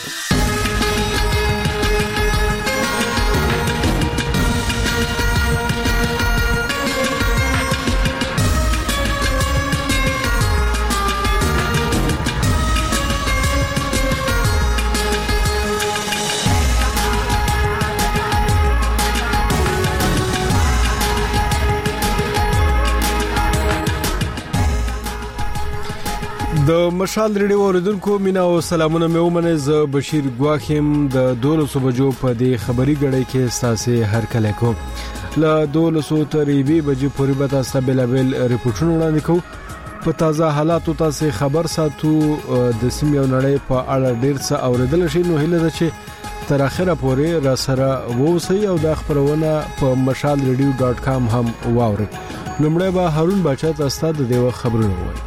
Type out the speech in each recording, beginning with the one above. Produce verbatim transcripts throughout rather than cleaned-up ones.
د مشال ریډیو اوریدونکو مینا او سلامونه مې ومنه. ز بشیر ګواخیم د دولسو بجو په دې خبري غړې کې ساسه هر کله کوم ل دولسو تریبي بجې پورې به تاسو بلابل ریپورتونه وړاندې کوو. په تازه حالاتو تاسو خبر ساتو د سیمې او نړۍ په اړه ډیر څه اوریدل شي. نو هیله ده چې تر اخره پورې را سره ووسی او د خبرونه په مشال ریډیو ډاټ کام هم واورئ. لومړی به هارون بچا تاسو ته د دې خبرونه وایي.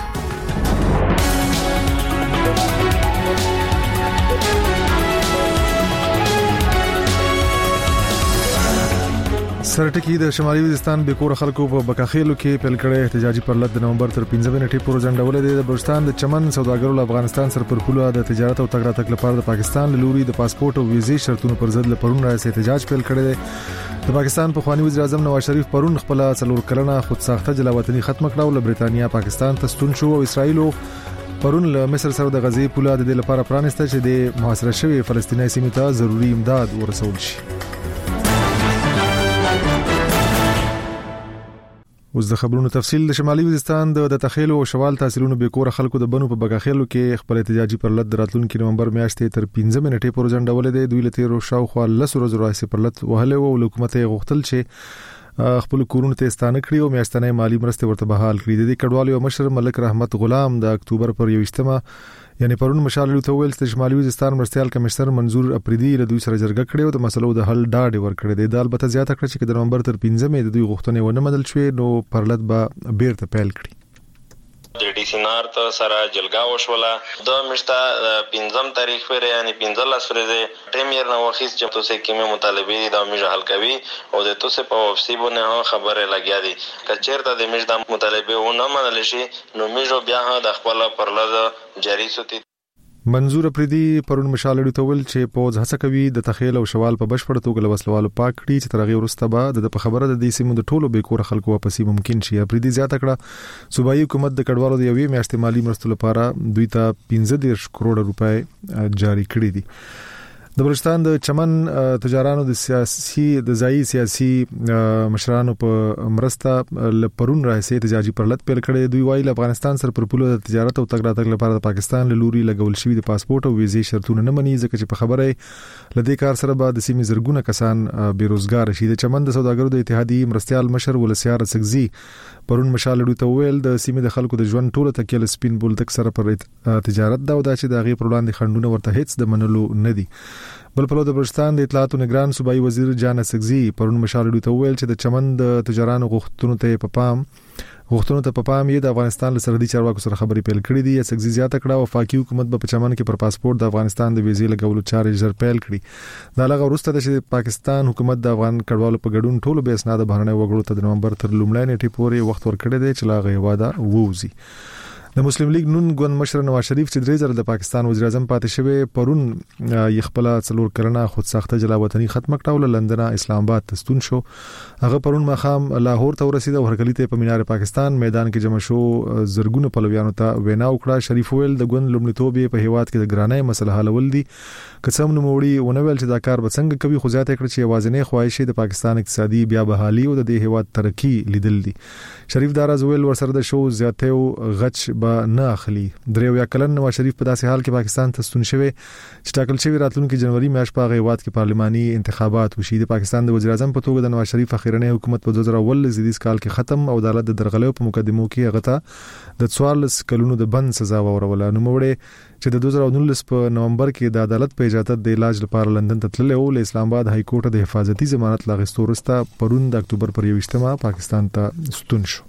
سرټکی د شمالي وزستان به کور خلکو په بکاخیلو کې پیل کړي احتجاجي پرلط د نومبر تر پنځمې نیټې پورې ځنډولې د بلوچستان د چمن سوداګرو له افغانستان سره پر پوله د تجارت او تګ راتګ لپاره د پاکستان له لوري د پاسپورت او ویزې شرطونو پر ضد لپاره راځي احتجاج پیل کړي. د پاکستان په خواني وزیر اعظم نواز شریف پرون خپل څلور کلنه خود ساخته جلاوطني ختم کړه او له برېټانیا پاکستان ته ستون شو او اسرایل پرون له مصر سره د غزې پوله د دې لپاره پرانسته چې د محاصره شوی فلسطیني سیمې ته ضروري امداد ورسول شي. اوس د خبرونو تفصیل. د شمالي وزستان د تخیلو او شوال تحصیلونو به کور خلکو د بنو په بغاخیلو کې خپل احتجاجي پرلط دراتلونکو نومبر میاشتې تر پنځمې نیټې پورې ځنډولې ده. دوی لته رو شاوخوا لس ورځې راځي پرلط وهله او حکومت یې غوښتل چې خپل کورونه ته ستانه کړی او میاشتنې مالی مرسته ورته بحال کړي. د کډوالو مشر ملک رحمت غلام د اکتوبر پر یوشتمه یعنی پرون مشال ته ویل چې شمالي وزستان مرستيال کمشنر منظور اپریدي له دوی سره جرګه کړې او د مسلو د حل ډاډ ورکړي دی. د البته زیاته کړ چې د نومبر تر پنځمې د دوی غوښتنې ونه منل شوې نو پرلط به بیرته پیل کړي. د ډي سي نار ته سره جلګه وشوله د مشتا پنځم تاریخ پر یعنی پنځلس ورځې پریمیر نو وخت چې تاسو کې مطالبه د میجه حل کوي او د تاسو په وفسي باندې خبره لګیا دي کچېرته د میجه د مطالبه ونه منل شي نو میجه بیا د خپل پرلط جاری سوتی. منظور اپریدي پرون مشال ته ویل چې پوز هڅه کوي د تخیل او شوال په بشپړ توګه وسلوالو پاک کړي چې ترغه ورسته به د خبره د دې سیمو د ټولو به کور خلکو واپسی ممکن شي. اپریدي زیاته کړه صوبایي حکومت د کډوالو د یوې میاشتې مالی مرستو لپاره دوی ته پنځه دېرش کروڑ روپۍ جاری کړي دي. د بلوچستان د چمن تجارانو د سیاسي د ځای سیاسي مشرانو په مرسته لپرون راځي احتجاجي پرلط پیل کړي. دوی وايي افغانستان سره پر پوله د تجارت او تګ راتګ لپاره د پاکستان له لوري لګول شوی د پاسپورت او ویزې شرطونه نه مني ځکه چې په خبره لدې کار سره به د سیمې زرګونه کسان بیروزګار شي. د چمن د سوداګرو د اتحادیې مرستيال مشر ولسیار سګزي پرون مشال ته ویل د سیمې د خلکو د ژوند ټوله تکیل سپین بولتک سره پر تجارت دا ودا چې د غي پر وړاندې خندونه ورته هیڅ د منلو نه دي. بل په لور د بلوچستان د اطلاعات او نگران صوبایي وزیر جان سګزي پرون مشال ته ویل چې د چمن د تجارانو غوښتنو ته په پام غوښتنو ته په پام یې د افغانستان له سرحدي چارواکو سره خبرې پیل کړې دي. سګزي زیاته کړه وفاقي حکومت په چمن کې پر پاسپورت د افغانستان د ویزې لګولو چارې ژر پیل کړي. دا لغه وروسته د پاکستان حکومت د افغان کډوالو په ګډون ټولو به اسناد بهرنۍ وګړو ته د نومبر تر لومړۍ نیټې پورې وخت ورکړی دی چې لاغه واده ووزي. د مسلم لیگ نون ګوند مشر نواز شریف چې درې ځله د پاکستان وزیر اعظم پاتې شوی پرون یې خپل څلور کلنه خود ساخته جلاوطني ختم کړه او لندن اسلام آباد ته ستون شو. هغه پرون مخام لاهور ته ورسید او هرکلی ته په مینار پاکستان میدان کې جمع شو زرګونو پلویانو ته وینا وکړه. شریف ویل د ګوند لومړیتوب په هیواد کې د ګرانۍ مسله حلول دي. قسم نو موړي ونه ویل چې دا کار به څنګه کوي خو ځاته کړ چې وازنې خواهشي د پاکستان اقتصادي بیا بحالي او د هیواد ترقی لیدل دي. شریف داراز ویل ورسره د شو زیاته غچ به نه اخلي. دریو یا کلن نواز شریف په داسې حال کې پاکستان ته ستون شوی چې ټاکل شوی راتلونکي جنوري میاشت په هیواد کې پارلماني انتخابات وشي. د پاکستان د وزیر اعظم په توګه د نواز شریف اخیرنی حکومت په دوه زره اول زیدیس کال کې ختم او عدالت د درغلې په مقدمو کې هغه ته د څوارلس کلونو د بند سزا وروله. نو موړې چې د دوه زره نولس په نومبر کې د عدالت په اجازه د علاج لپاره لندن ته تللی او له اسلام آباد های کورټ د حفاظتي ضمانت لاغستو وروسته پرون د اکتوبر پر یوشتمه پاکستان ته ستون شو.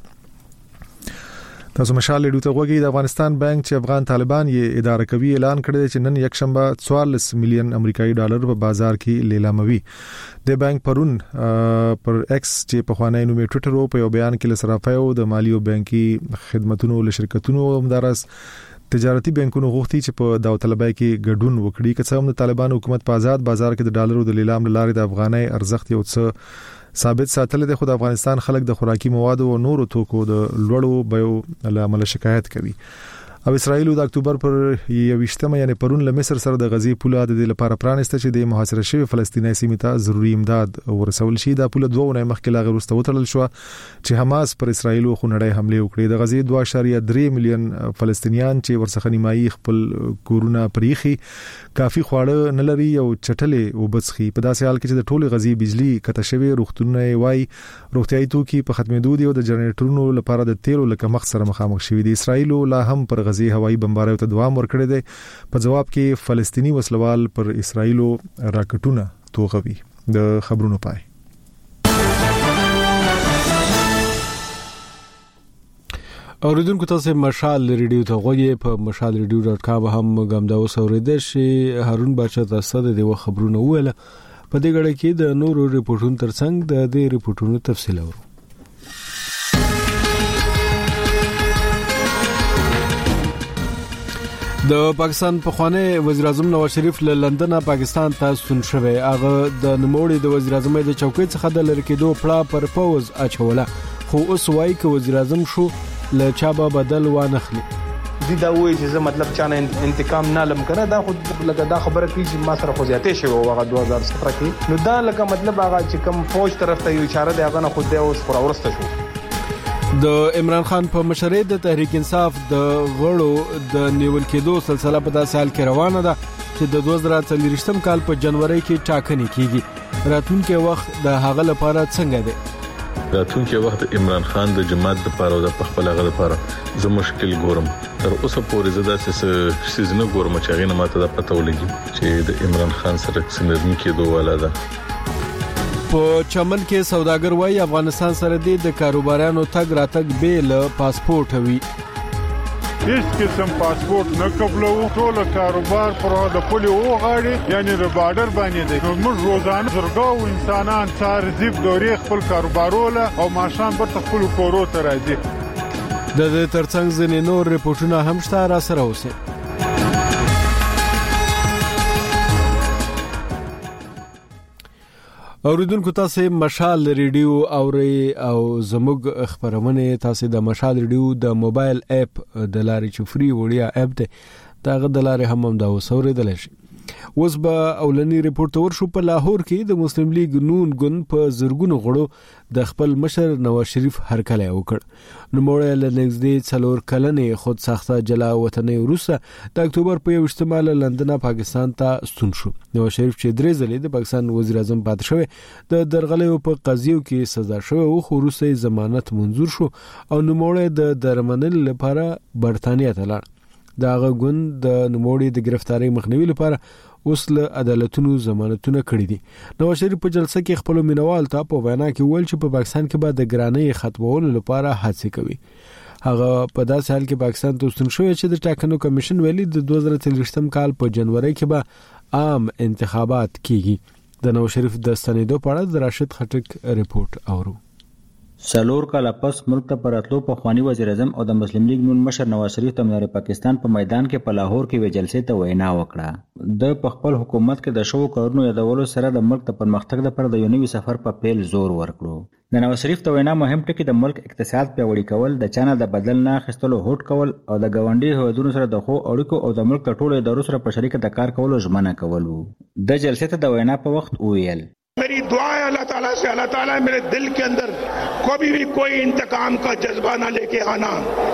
تاسو مشال ډیو ته وګورئ. د افغانستان بانک چې افغان طالبان یې اداره کوي اعلان کړی چې نن یک شنبه څوارلس میلیون امریکایي ډالر په بازار کې لیلاموي. د بانک پرون پر ایکس چې په خوانی نوم ټوئیټر په یو بیان کې لسرافایو د مالی او بانکي خدماتونو له شرکتونو همدارس تجارتي بانکونو غوښتي چې په داوطلبۍ کې ګډون وکړي که څه هم د طالبان حکومت په آزاد بازار کې د ډالرو د لیلام لارې د افغانۍ ارزښت یو څه ثابت ساتل دي، خو د افغانستان خلک د خوراکي موادو او نورو توکو د لوړو بیو لامل شکایت کوي. او اسرائیل د اکتوبر پر یوویشتمه یعنی پرون له مصر سره د غزې پوله د لپاره پرانسته چې د محاصره شوی فلسطیني سیمې ته ضروري امداد ورسول شي. دا پوله دوه ونې مخکې لا غوښته وتړل شو چې حماس پر اسرائیل خو نړۍ حمله وکړي. د غزې دوه اعشاریه درې میلیون فلسطینیان چې ورڅخه نیمایي خپل کورونه پریخي کافي خواړه نه لري او چټلې وبڅخي. په داسې حال کې چې د ټوله غزې بجلی کته شوی روغتونونه وای روغتيایي توکي په ختمېدو دي او د جنریټرونو لپاره د تیلو لکه مخ سره مخامخ شوی دي. اسرائیل لا هم پر غزې هوایي بمباریو ته دوام ورکړی دی. په جواب کې فلسطینی وسلوال پر اسرائیل راکټونه توغوي. د خبرونو پای. اوریدونکو تاسو مشال ریډیو ته غوږی په مشال ریډیو ډاټ کام هم ګمدا اوسوریدل شي. هارون بچا تاسو د دې خبرونه وله په دې غړي کې د نورو ریپورتونو ترڅنګ د دې ریپورتونو تفصیل اورو. د پاکستان پخوانی وزیر اعظم نواز شریف له لندن پاکستان ته ستون شوی. هغه د نوموړي د وزیر اعظم د چوکۍ څخه د لری کېدو پړه پر پوز اچوله، خو اوس وایي چې وزیر اعظم شو له چا به بدل وانخلي. دي دا وایي چې مطلب چانه انتقام نه لم کنه، دا خو لکه دا خبره کوي چې ما سره خو زیاتې شوی او هغه دوه هزار سپږ کې نو دا لکه مطلب هغه چې کوم فوج طرف ته یو اشاره دی هغه نه خو دی اوس پر ورسته شو. د عمران خان په مشرۍ د تحریک انصاف د غړو د نیول کېدو سلسله په داسې حال کې روانه ده چې د دوه زره څلوېښتم کال په جنوري کې ټاکنې کیږي. راتلونکي وخت د هغه لپاره څنګه دی؟ راتلونکي وخت عمران خان د جماعت لپاره او د خپل هغه لپاره زه مشکل ګورم. تر اوسه پورې زه داسې سيزنه ګورم چې هغه نه ماته د پته ولګي چې د عمران خان سره څنګه کېدو والا ده. په چمن کې سوداګر وایي افغانستان سره د کاروبارانو تګ راتګ بیل پاسپورت وي. هیڅ قسم پاسپورت نه قبلو، ټول کاروبار پر د پولي او غاړي یعنی د بارډر باندې دی. نو موږ روزانه زرګاو انسانان څار زیب دوري خپل کاروبارونه او ماشان پر خپل کورو ته راځي. د دې ترڅنګ ځینې نور ریپورتونه هم شته، را سره اوسئ. اوریدونکو تاسو مشال ریډیو اوري او زموږ خبرونه تاسو د مشال ریډیو د موبایل اپ د لارې چې فری وړیا اپ ده دا غد لارې هم د اوسوریدل شي. اوس به اولنی ریپورت ورشو. په لاهور کې د مسلم لیگ نون ګوند په زرګونو غړو د خپل مشر نواز شریف هرکلی وکړ. نو موږ له نږدې څلور کلنې خود ساخته جلا وطنۍ وروسته د اکتوبر په یوویشتمه له لندن پاکستان ته ستون شو. نواز شریف چې درې ځلې د پاکستان وزیر اعظم پاتې شوی د درغلیو په قضیو کې سزا شوی او خو وروسته ضمانت منظور شو او نو موږ د درمنل لپاره برتانیا ته لاړ. دا غوند د نوموړي د گرفتاری مخنیوي لپاره اوس له عدالتونو ضمانتونه کړی دي. نواز شریف په جلسه کې خپل مینوال ته په وینا کې ویل چې په پاکستان کې به د ګرانۍ ختمولو لپاره هڅه کوي. هغه په داسې حال کې پاکستان ته ستون شوی چې د ټاکنو کمیشن ویلي د دوه زره څلوېښتم کال په جنوري کې به عام انتخابات کیږي. د نواز شریف د ستنېدو په اړه د راشد خټک ریپورت اورو. څلور کاله پس ملک ته پراتلو په خوانی وزیر اعظم او د مسلم لیگ نون مشر نواز شریف تمنار پاکستان په میدان کې په لاهور کې وی جلسې ته وینا وکړه. د خپل حکومت کې د شو کارونو یادولو سره د ملک ته پرمختګ لپاره د یو نوي سفر په پیل زور ورکړو. د نواز شریف ته وینا مهم ټکی د ملک اقتصاد پیاوړي کول، د چانه د بدل نه اخیستلو هوډ کول او د ګاونډي هیوادونو سره د خو اړیکو او د ملک ټولو ادارو سره په شریکه د کار کولو ژمنه کول وو. د جلسې ته د وینا په وخت ویل मेरी दुआ है अल्लाह ताला से, अल्लाह ताला मेरे दिल के अंदर कभी भी कोई इंतकाम का जज्बा ना लेके आना.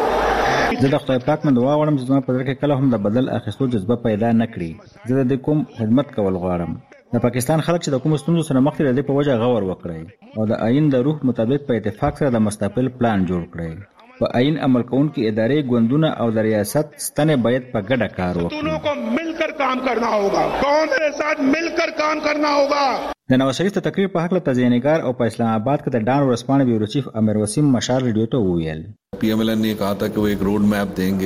زه د خدای پاک نه دعا غواړم چې زما په زړه کې کله هم د بدل اخیستو جذبه پیدا نه کړي. زه د کوم خدمت کول غواړم. د پاکستان خلک چې د کوم ستونزو سره مخ دي په وجه غور وکړي او د آئین د روح مطابق په اتفاق سره د مستقبل پلان جوړ کړي. په آئین عمل کوونکي ادارې، ګوندونه او د ریاست ستنې باید په ګډه کار وکړي. दोनों को मिलकर काम करना होगा, कौन के साथ मिलकर काम करना होगा. د نواز شریف ته تقریر په حق له تزیینګار او په اسلام آباد کې د ډان ورسپانه بیورو چیف امیر وسیم مشال ریډیو ته وویل. پی ایم ایل این نے کہا تھا کہ وہ ایک روڈ میپ دیں گے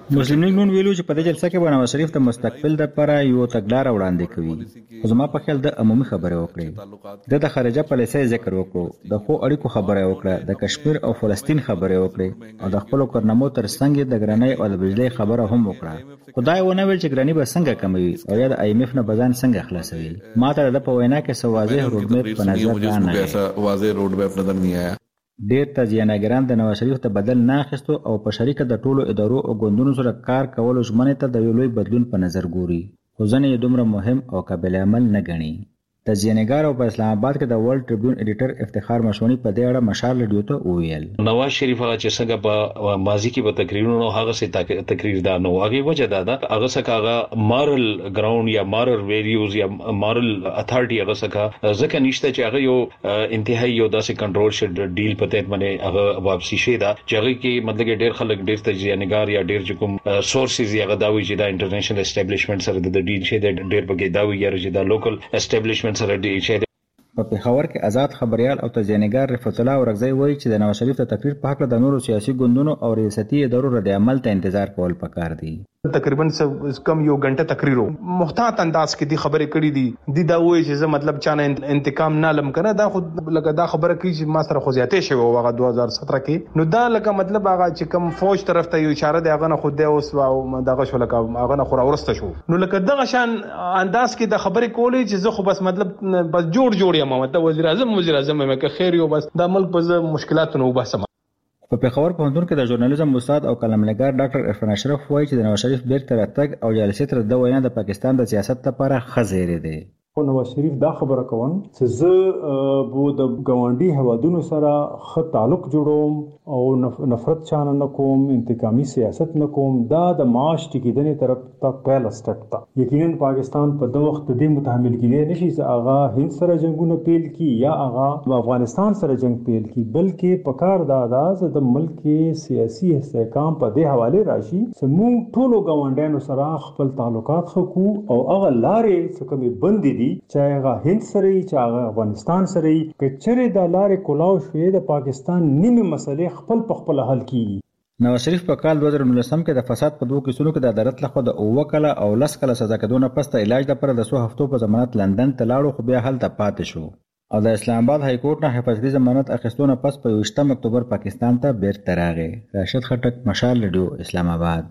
مسلم لیگ نون ویلو چې په دې جلسه کې به نواز شریف د مستقبل لپاره یو تګلاره وړاندې کوي. خو زما په خیال د عمومي خبرې وکړي، د د خارجه پالیسۍ ذکر وکړو، د ښو اړیکو خبره وکړه، د کشمیر او فلسطین خبرې وکړي او د خپلو کارنامو تر څنګ د ګرانۍ او د بجلۍ خبره هم وکړه. خو دا یې ونه ویل چې ګراني به څنګه کموي او یا د آی ایم ایف نه به ځان څنګه خلاصوي. ما ته د په وینا کې څه واضح روډمیپ په نظر رانغی. واضح روډمیپ نظر نه آیا. ډېر تزیانګران د نواز شریف ته بدل نه اخیستو او په شریکه د ټولو ادارو او ګوندونو سره کار کولو ژمنې ته د یو لوی بدلون په نظر ګوري، خو ځنې یې دومره مهم او قابل عمل نه ګڼي. تزیانګر او په اسلام آباد کې د ورلد ټریبیون ایډیټر افتخار مشونی په دې اړه مشال رادیو ته وویل. نواز شریف هغه چې څنګه په ماضي کې په تقریرونو هغه سي تقریر دا نو هغه وجه دا ده هغه څنګه هغه مارل ګراوند یا مارل ویلیوز یا مارل اتھارټي هغه څنګه ځکه نشته چې هغه یو انتهایی یو داسې کنټرول شډ ډیل پته باندې هغه واپسی شي دا چې هغه کې مطلب ډېر خلک ډېر تزیانګر یا ډېر کوم سورسز یا غداوی چې دا انټرنیشنل اسټابلیشمنت سره د ډیل شي د ډېر بګی داوی یا چې دا لوکل اسټابلیشمنت سره ډیل شي. په پېښور کې آزاد خبريال او تزیانګر رفعت الله اورغزی وایي چې د نواز شریف د تقریر په حق د نورو سیاسي ګوندونو او ریاستي ادارو رد عمل ته انتظار کول پکار دي. تقریبا کم یو غنټه تقریر محتاط انداز کې دی خبرې کړې دي دی دا وایي چې مطلب چانه انتقام نه لم کنه دا خود لکه دا خبره کوي چې ما سره خو زیاتې شوی وغه دوه هزار سطر کې نو دا لکه مطلب هغه چې کم فوج طرف ته یو اشاره دی هغه نه خود دی اوس دغه شو لکه هغه نه خو راورسته شو نو لکه دغه شان انداز کې د خبرې کولې چې زه خو بس مطلب بس جوړ جوړ یم مطلب وزیر اعظم وزیر اعظم مې که خیر یو بس د ملک په مشکلاتونو وباسم. په پېښور پوهنتون کې د ژورنالیزم استاد او قلمنګار ډاکټر عرفان اشرف وایي چې د نواز شریف بیرته راتګ او جلسې تر د وینا د پاکستان د سیاست لپاره ښه زیری دی. نواز شریف دا خبره کوم چې زه بو د ګاونډي هوادونو سره ښه تعلق جوړوم او نفرت چانه نه کوم انتقامي سیاست نه کوم دا د معاش ټیکیدنې طرف ته پهل سټپ تا یقینا پاکستان په د وخت د متحمل کېدی نشي چې هغه هند سره جنگونه پیل کی یا هغه افغانستان سره جنگ پیل کی بلکې پکار دا انداز د ملک سیاسي استحکام په دې حواله راشي چې موږ ټولو ګاونډیانو سره خپل تعلقات خو او هغه لارې څه کومې بندې دي چې هغه هند سره چې هغه افغانستان سره کې چیرې د لارې کولاو شوې د پاکستان نیمه مسلې خپل په خپل حل کیږي. نواز شریف په کال دوه زره نولسم کې د فساد په دوه کیسونو کې د عدالت لخوا د اوه کاله او لس کاله سزا کېدو پس ته علاج لپاره د څو هفتو په ضمانت لندن ته لاړو خو بیا هلته پاتې شو او د اسلام آباد های کورټ نه حفاظتي ضمانت اخیستو نه پس په یوویشتم اکتوبر پاکستان ته بیرته راغی. راشد خټک، مشال رادیو، اسلام آباد.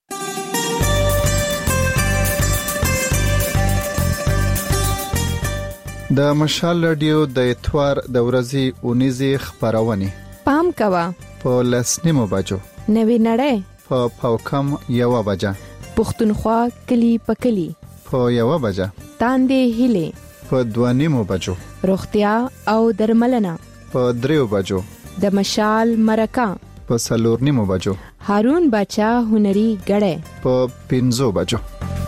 د مشال رادیو د اتوار د ورځې اونیزې خبرونه پام کوا په لسنیمو بجو نوی نړۍ په پاوکم یو بجه پښتونخوا کلی پکلی په یو بجه تاندې هله په دوانیمو بجو روغتیا او درملنه په دریو بجو د مشال مرکا په سلورنیمو بجو هارون بچا هنري غړې په پنځو بجو.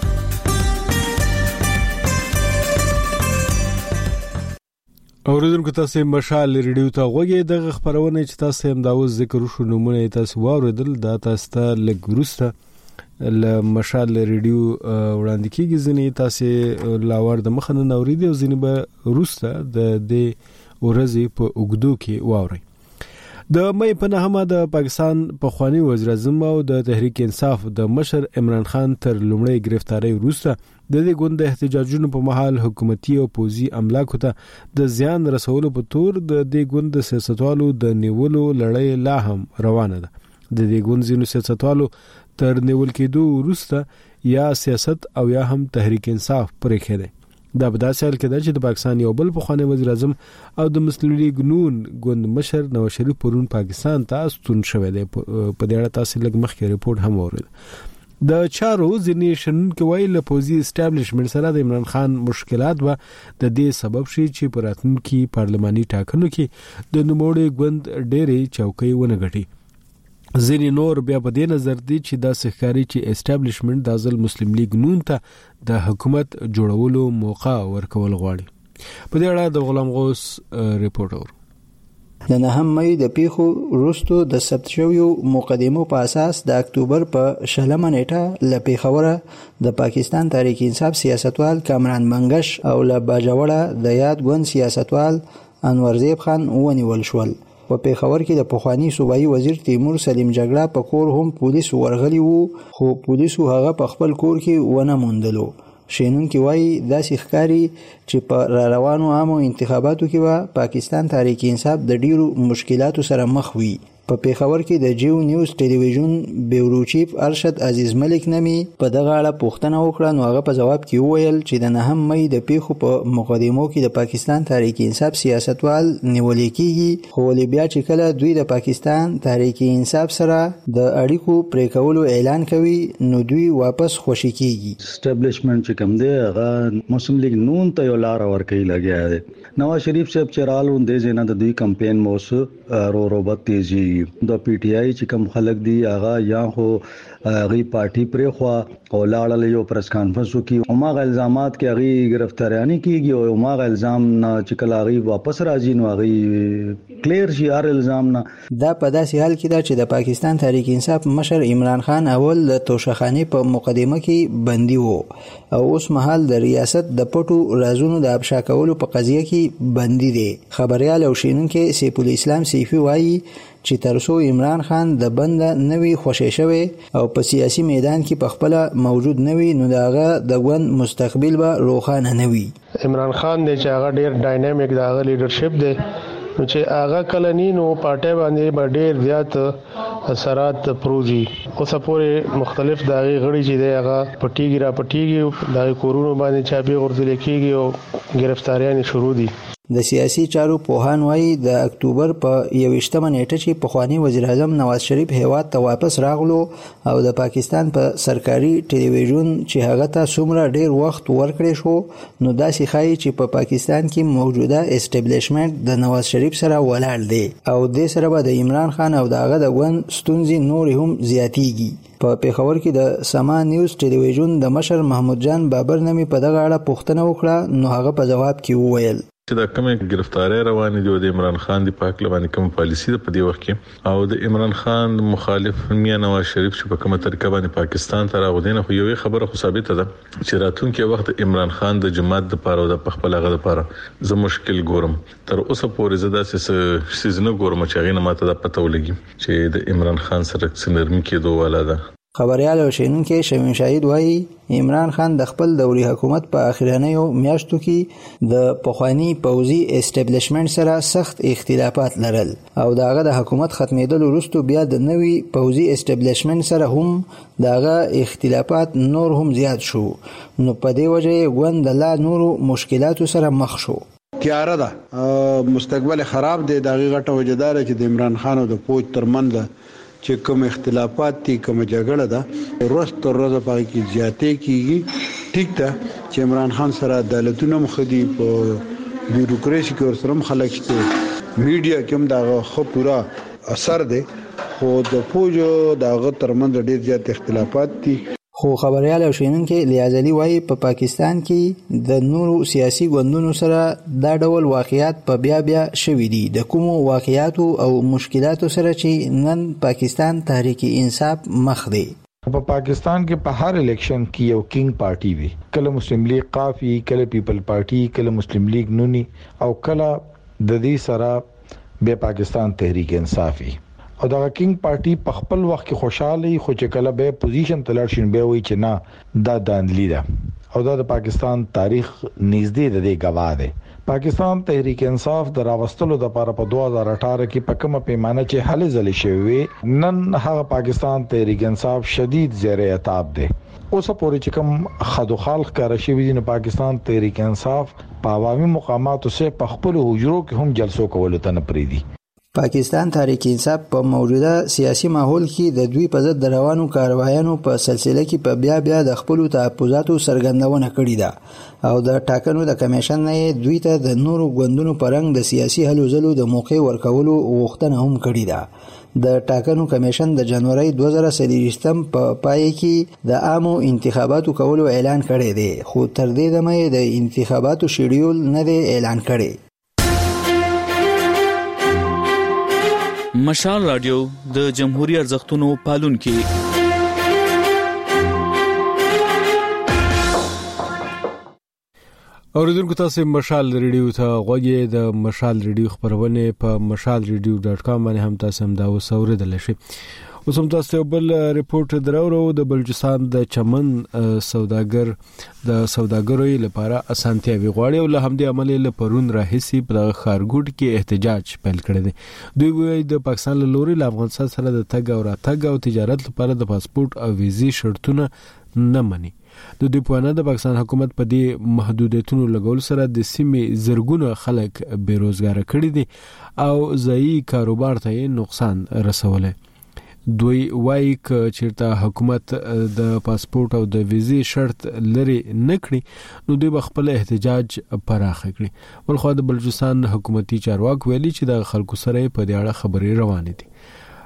اوریدونکو تاسو مشال ریډیو ته غوږی دغه خبرونه چې تاسو هم دا اوس ذکر وشو نمونه تاسو واوریدل دا تاسو ته لګورسته ل مشال ریډیو وړاندې کیږي ځنی تاسو لاور د مخنه نوریدي او ځنی به روسته د دې ورځې په اوګدو کې واوري. د مې په نهمه د پاکستان په خواني وزیر اعظم او د تحریک انصاف د مشر عمران خان تر لومړی گرفتاری وروسته د دې ګوند د احتجاجونو په محل حکومتي او پوزي املاکو ته د زیان رسولو په تور د دې ګوند د سیاستوالو د نیولو لړۍ لا هم روانه ده. د دې ګوند ځینو سیاستوالو تر نیول کېدو وروسته یا سیاست او یا هم تحریک انصاف پرې کړي. دا په داسې حال کې ده چې د پاکستان یو بل پخوانی وزیر اعظم او د مسلم لیگ نون ګوند مشر نواز شریف پرون پاکستان ته ستون شوی دی. په دې اړه تاسو لږ مخکې ریپورت هم اورید. د چارو ځینې شنونکو وایي له پوزي اسټابلیشمنت سره د عمران خان مشکلات و د دې سبب شي چې په راتلونکي پارلماني ټاکنو کې د نوموړي ګوند ډېرې چوکۍ ونه ګټي. ځینې نور بیا په دې نظر دي چې دا ښکاري چې اسټابلیشمنت د ځل مسلم لیگ نون ته د حکومت جوړولو موقع ورکول غواړي. په دې اړه د غلام غوث ریپورت اور د نهم مې د پیښو وروسته د ثبت شویو مقدمو په اساس د اکتوبر په شلمه نیټه له پیښوره د پاکستان تحریک انصاف سیاستوال کامران منګش او له باجوړه د یاد ګوند سیاستوال انورزیب خان ونیول شول. په پیښور کې د پخوانی صوبایي وزیر تیمور سلیم جګړه په کور هم پولیس ورغلی وو، خو پولیسو هغه په خپل کور کې ونه موندلو. شینونکي وایي داسې ښکاري چې په را روانو عامو انتخاباتو کې به پاکستان تحریک انصاف د ډیرو مشکلاتو سره مخ وي. په پیښور کې د جیو نیوز ټلویزیون بیورو چیف ارشد عزیز ملک نمی په دغه اړه پوښتنه وکړه، نو هغه په جواب کې وویل چې د نهم مې د پیښو په مقدمو کې د پاکستان تحریک انصاف سیاستوال نیول کېږي، خو بیا چې کله دوی د پاکستان تحریک انصاف سره د اړیکو پرې کولو اعلان کوي نو دوی واپس خوشي کېږي. اسټابلیشمنت چې کوم دی هغه مسلم لیگ نون ته یو لار ورکوي لګیا دی. نواز شریف صاحب چې رالو د ځینې د دوی کمپین موس رو روبت تیزی د پی ټی آی چې کوم خلک دی هغه یا خو غي پارټي پرې خو او لاړل یو پریس کانفرنس وکي او ما الزامات کې غي گرفتاریانی کیږي او ما الزام نه چې کله غي واپس راځي نو غي کلیر شي هر الزام نه. دا په داسې حال کې دا چې د پاکستان تحریک انصاف مشر عمران خان اول د توشخانه په مقدمه کې بندي وو او اوس مهال د ریاست د پټو رازونو د افشا کولو په قضیه کې بندي دي. خبريال او شینونکو سیف الاسلام سیفی وایي چې ترسو عمران خان د بند نوی خوشی شوی او په سیاسي میدان کې په خپل موجود نوی نو داغه د ګوند مستقبل به روښانه نوی. عمران خان د چې هغه ډیر ډاینامیک داغه لیډرشپ دی نو چې هغه کلنی نو پارټي باندې به ډیر زیات اثرات پروزي. اوس پورې مختلف داغه غړي چې دی هغه پټیږي را پټیږي د کورونو باندې چابي غورځل کېږي او گرفتاریان شروع دي. د سیاسي چارو پوهان وایي د اکتوبر په یوویشتمه نیټه چې پخوانی وزیر اعظم نواز شریف هیواد ته واپس راغلو او د پاکستان په سرکاري ټلویزیون چې هغه ته څومره ډیر وخت ورکړی شو نو داسې ښایي چې په پاکستان کې موجوده اسټابلیشمنت د نواز شریف سره ولاړ دی او د سره به د عمران خان او دغه د ګوند ستونزې نور هم زیاتیږي. په پیښور کې د سما نیوز ټلویزیون د مشر محمود جان بابر نمی په دغه اړه پوښتنه وکړه نو هغه په جواب کې وویل چې د کومه گرفتاری روانې دي د عمران خان د پاک لبانې کوم پالیسی د په دی وخت کې او د عمران خان مخالف میا نواز شریف چې په کومه طریقه باندې پاکستان ته راغودنه خو یو خبره خو ثابته ده چې راتلونکي وخت عمران خان د جماعت د پاره او د خپل هغه لپاره زه مشکل ګورم. تر اوسه پورې زدا سې سيزنه ګورم چې هغه نه ماته د پته ولګي چې د عمران خان سره څنګه کېدو والا ده. خبريال او شینونکو شمیم شاهد وایي عمران خان د خپل دوري حکومت په اخرانیو میاشتو کې د پخوانی پوځي اسټابلیشمنت سره سخت اختلافات لرل او داغه د حکومت ختمېدل وروسته بیا د نوي پوځي اسټابلیشمنت سره هم داغه اختلافات نور هم زیات شو نو په دې وجه ګوند لا نور مشکلاتو سره مخ شو. تیاره ده مستقبل خراب دی دغه غټه وجدار چې د عمران خان او د فوج ترمنځ چې کوم اختلافات دي کوم جګړه ده ورځ تر ورځې په کې زیاتې کیږي. ټیک ده چې عمران خان سره عدالتونه مخدي په بیوروکراسي کې ورسره خلک شته میډیا کې هم دا خو پورا اثر دی خو د فوج دغه ترمنځ ډیر زیات اختلافات دي. خو خبريال او شینونکو لیازلی وایي په پا پاکستان کې د نورو سیاسي ګوندونو سره دا ډول واقعیات په بیا بیا شوي دي د کومو واقعیاتو او مشکلاتو سره چې نن پاکستان تحریک انصاف مخ دی. په پاکستان کې په هر الیکشن کې یو کینګ پارټي وي، کله مسلم لیگ قافي، کله پیپل پارټي، کله مسلم لیگ نونی او کله د دې سره به پاکستان تحریک انصاف وي او دا کینګ پارټي په خپل وخت کې خوشاله خو چې کله به پوزیشن تلل شین به وي چې نه دا دانلی ده او دا د پاکستان تاریخ نږدې د دې گواه ده. پاکستان تحریک انصاف د راوستلو د لپاره په دوه هزار اټھارہ کې په کومه پیمانه چې حل ځلې شوی نن هغه پاکستان تحریک انصاف شدید زیر عتاب ده. اوس پورې چې کوم خدو خلق کار شوی دی نو پاکستان تحریک انصاف په عوامي مقاماتو سره په خپل حجرو کې هم جلسو کول ته نه پریدي. پاکستان تحریک انصاف په موجوده سیاسي ماحول کې د دوی په ضد د روانو کاروایانو په سلسله کې په بیا بیا د خپل تحفظاتو څرګندونه کړې ده او د ټاکنو د کمیشن نه دوی ته د نورو ګوندونو پرنګ د سیاسي هلو ځلو د موقع ورکولو غوښتنه هم کړې ده. د ټاکنو کمیشن د جنوري دوه زره څلوېښتم په پای کې د عامو انتخاباتو کولو اعلان کړی دی خو تر دې دمه د انتخاباتو شیډیول نه دی اعلان کړی. مشال رادیو د جمهوریت ارزښتونو پالونکي. اوریدونکو تاسو مشال ریډیو ته غوږی د مشال ریډیو خبرونه په مشال ریډیو ډاٹ کام باندې هم تاسو هم دا وسوریدل شي. اوس هم تاسو بل ریپورت درورو د بلوچستان د چمن سوداګر د سوداګرۍ لپاره اسانتیا وی غواړي او له همدې عمل له پرون راهسي په خارګوډ کې احتجاج پیل کړی دی. دوی وایي د پاکستان له لوري له افغانستان سره د تګ او راتګ او تجارت لپاره د پاسپورت او ویزې شرطونه نه مني. د دې په اړه د پاکستان حکومت په دې محدودیتونو لګول سره د سیمې زرګونه خلک بیروزګار کړي دي او ځایي کاروبار ته نقصان رسولي. دوی وایي چې چیرته حکومت د پاسپورت او د ویزې شرط لري نکړي نو دوی خپل احتجاج پراخ کړي. ولخوا د بلوچستان حکومتي چارواکي ویلي چې د خلکو سره په دې اړه خبرې روانې دي.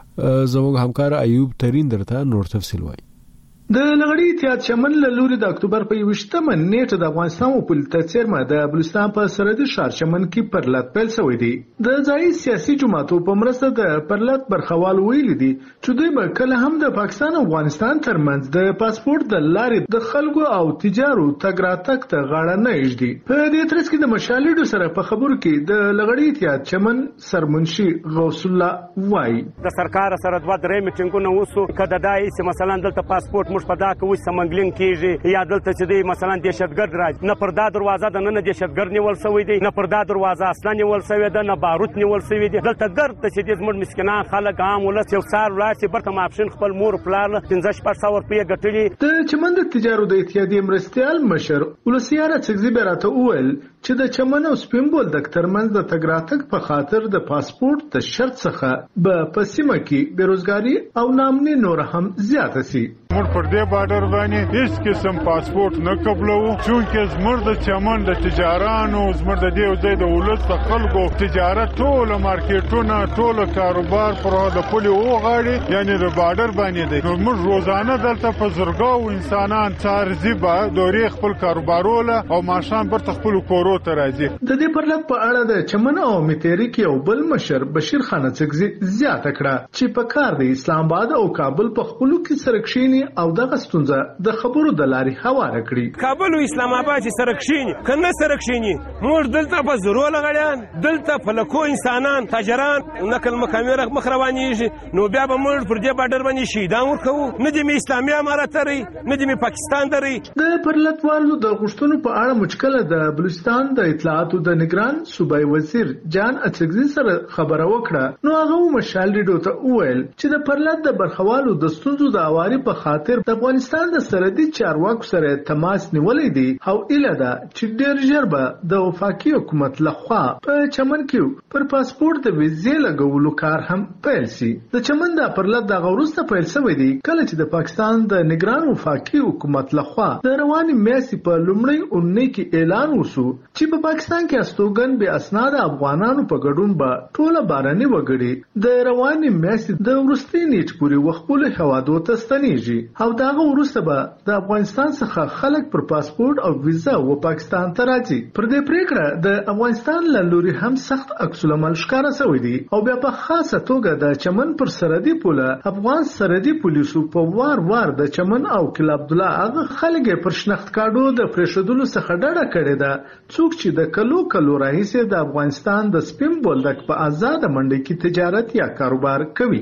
زموږ همکار ایوب ترين درته نور تفصیل وایي. د لغړی اتحاد چمن له لوري د اکتوبر په یوشتمه نیټه د افغانستان او پولیس څیرمه د بلوچستان په سرحدي ښار چمن کې پرلط پیل شوی دی. د ځایي سیاسي جماعتو په مرسته د پرلط برخوال ویل دي چې دوی به کله هم د پاکستان او افغانستان ترمنځ د پاسپورت د لارې د خلکو او تجارو تګ راتګ ته غاړه نه ایږدي. په دې ترڅ کې د مشالډو سره په خبرو کې د لغړی اتحاد چمن سرمنشي غوث الله وایي د سرکار سره دوه درې میټینګونه وسو کده دای چې مثلا دلته پاسپورت موږ په دا کوي سمګلینګ کیږي یا دلته چې دی مثلا دهشتګرد راځي نه پر دا دروازه د نه دهشتګرد نیول شوی دی نه پر دا دروازه اصلا نیول شوی دی نه باروت نیول شوی دی. دلته ګرد چې د زموږ مسکینان خلک عام ولس یو څار راشي برته ماپشن خپل مور پلار پنځه شپږ سو روپیه ګټلي. د چمن د تجارو د اتحادیې مرستيال مشر ولسیاره څخه بیرته اول چې د چمن او سپینبول د ترمنځ د تګ راتګ په خاطر د پاسپورت د شرط څخه به پسیمه کې بیروزګاری او نامني نور هم زیات شي. موږ پر دې بارډر باندې هیڅ قسم پاسپورت نه قبلو چونکه زموږ د چمن د تجارانو زموږ د دې ځای د ولس د خلکو تجارت ټول مارکیټونه ټول کاروبار پر د پولي او غاړي یعنی د بارډر باندې دی. نو موږ روزانه دلته په زرګاو انسانان څارزي به دوري خپل کاروبارونه او ماشان پر خپل کورو ته راځي. د دې پرلط په اړه د چمن او میتيري کې یو بل مشر بشیر خان څخه زیاته کړه چې په کار د اسلام آباد او کابل په خپلو کې سرکشینی او دغه ستونزه د خبرو د لارې هواره کړي. کابل او اسلام آباد چې سرکشینی کنه سرکشینی موږ دلته په ضرور لغړیان دلته فلکو انسانان تاجران نقل مکامره مخ روانيږي نو بیا به موږ پر دې بارډر باندې شهیدان ورکو نه د اسلامي امارات لري نه د پاکستان لري. د پرلط والو د غشتونو په اړه مشکله د بلوچستان د اطلاعات او د نگران صوبای وزیر جان اڅګزي سره خبره وکړه نو هغه مشال ډیډو ته وویل چې د پرلط د برخوالو د ستونزو د اواري په خاطر د افغانستان د سرحدي چارواکو سره تماس نیولې دي او اله ده چې ډېر ژر به د وفاقي حکومت لخوا په چمن کې پر پاسپورت د ویزې لګولو کار هم پیل شي. د چمن د پرلط د غوړسته پیل شوی دی کله چې د پاکستان د نگران وفاقي حکومت لخوا د رواني میاشتې په لومړۍ اونۍ کې اعلان وشو چې په پاکستان کې استوګن به اسناد افغانانو په ګډون به ټوله بارني وګړي د رواني میاشتې د ورستي نیټ پورې وخپل هوادو ته ستنیږي او داغه وروسته به د افغانستان څخه خلک پر پاسپورت او ویزا و پاکستان ته راځي. پر دې پریکړه د افغانستان له لوري هم سخت عکس العمل ښکاره شوی دی او بیا په خاصه توګه د چمن پر سرحدي پوله افغان سرحدي پولیسو په وار وار د چمن او کل عبد الله هغه خلک پر شناخت کارډو د پریښودلو څخه ډډه کړې ده څوک چې د کلو کلو راهیسې د افغانستان د سپین بولدک په آزاد منډي کې تجارت یا کاروبار کوي.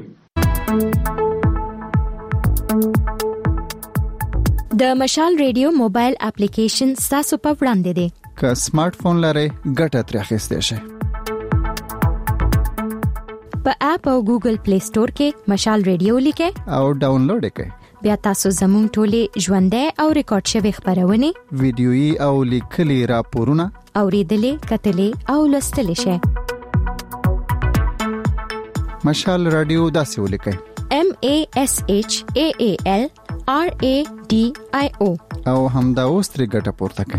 د مشال ریډیو موبایل اپلیکیشن تاسو په وړاندې دی. که سمارټ فون لرئ ګټه ترې اخیستئ شئ. په اپ او ګوګل پلی سٹور کې مشال ریډیو لیکئ او ډاونلوډ کړئ. بیا تاسو زموږ ټولې ژوندۍ او ریکارډ شوی خبرونه ویډیويي او لیکلي راپورونه اوریدلې کتلې او لوستلې شئ. مشال رادیو داسې ولیکئ M A S H A A L R A D I O او همدا اوس ترې ګټه پورته کړئ.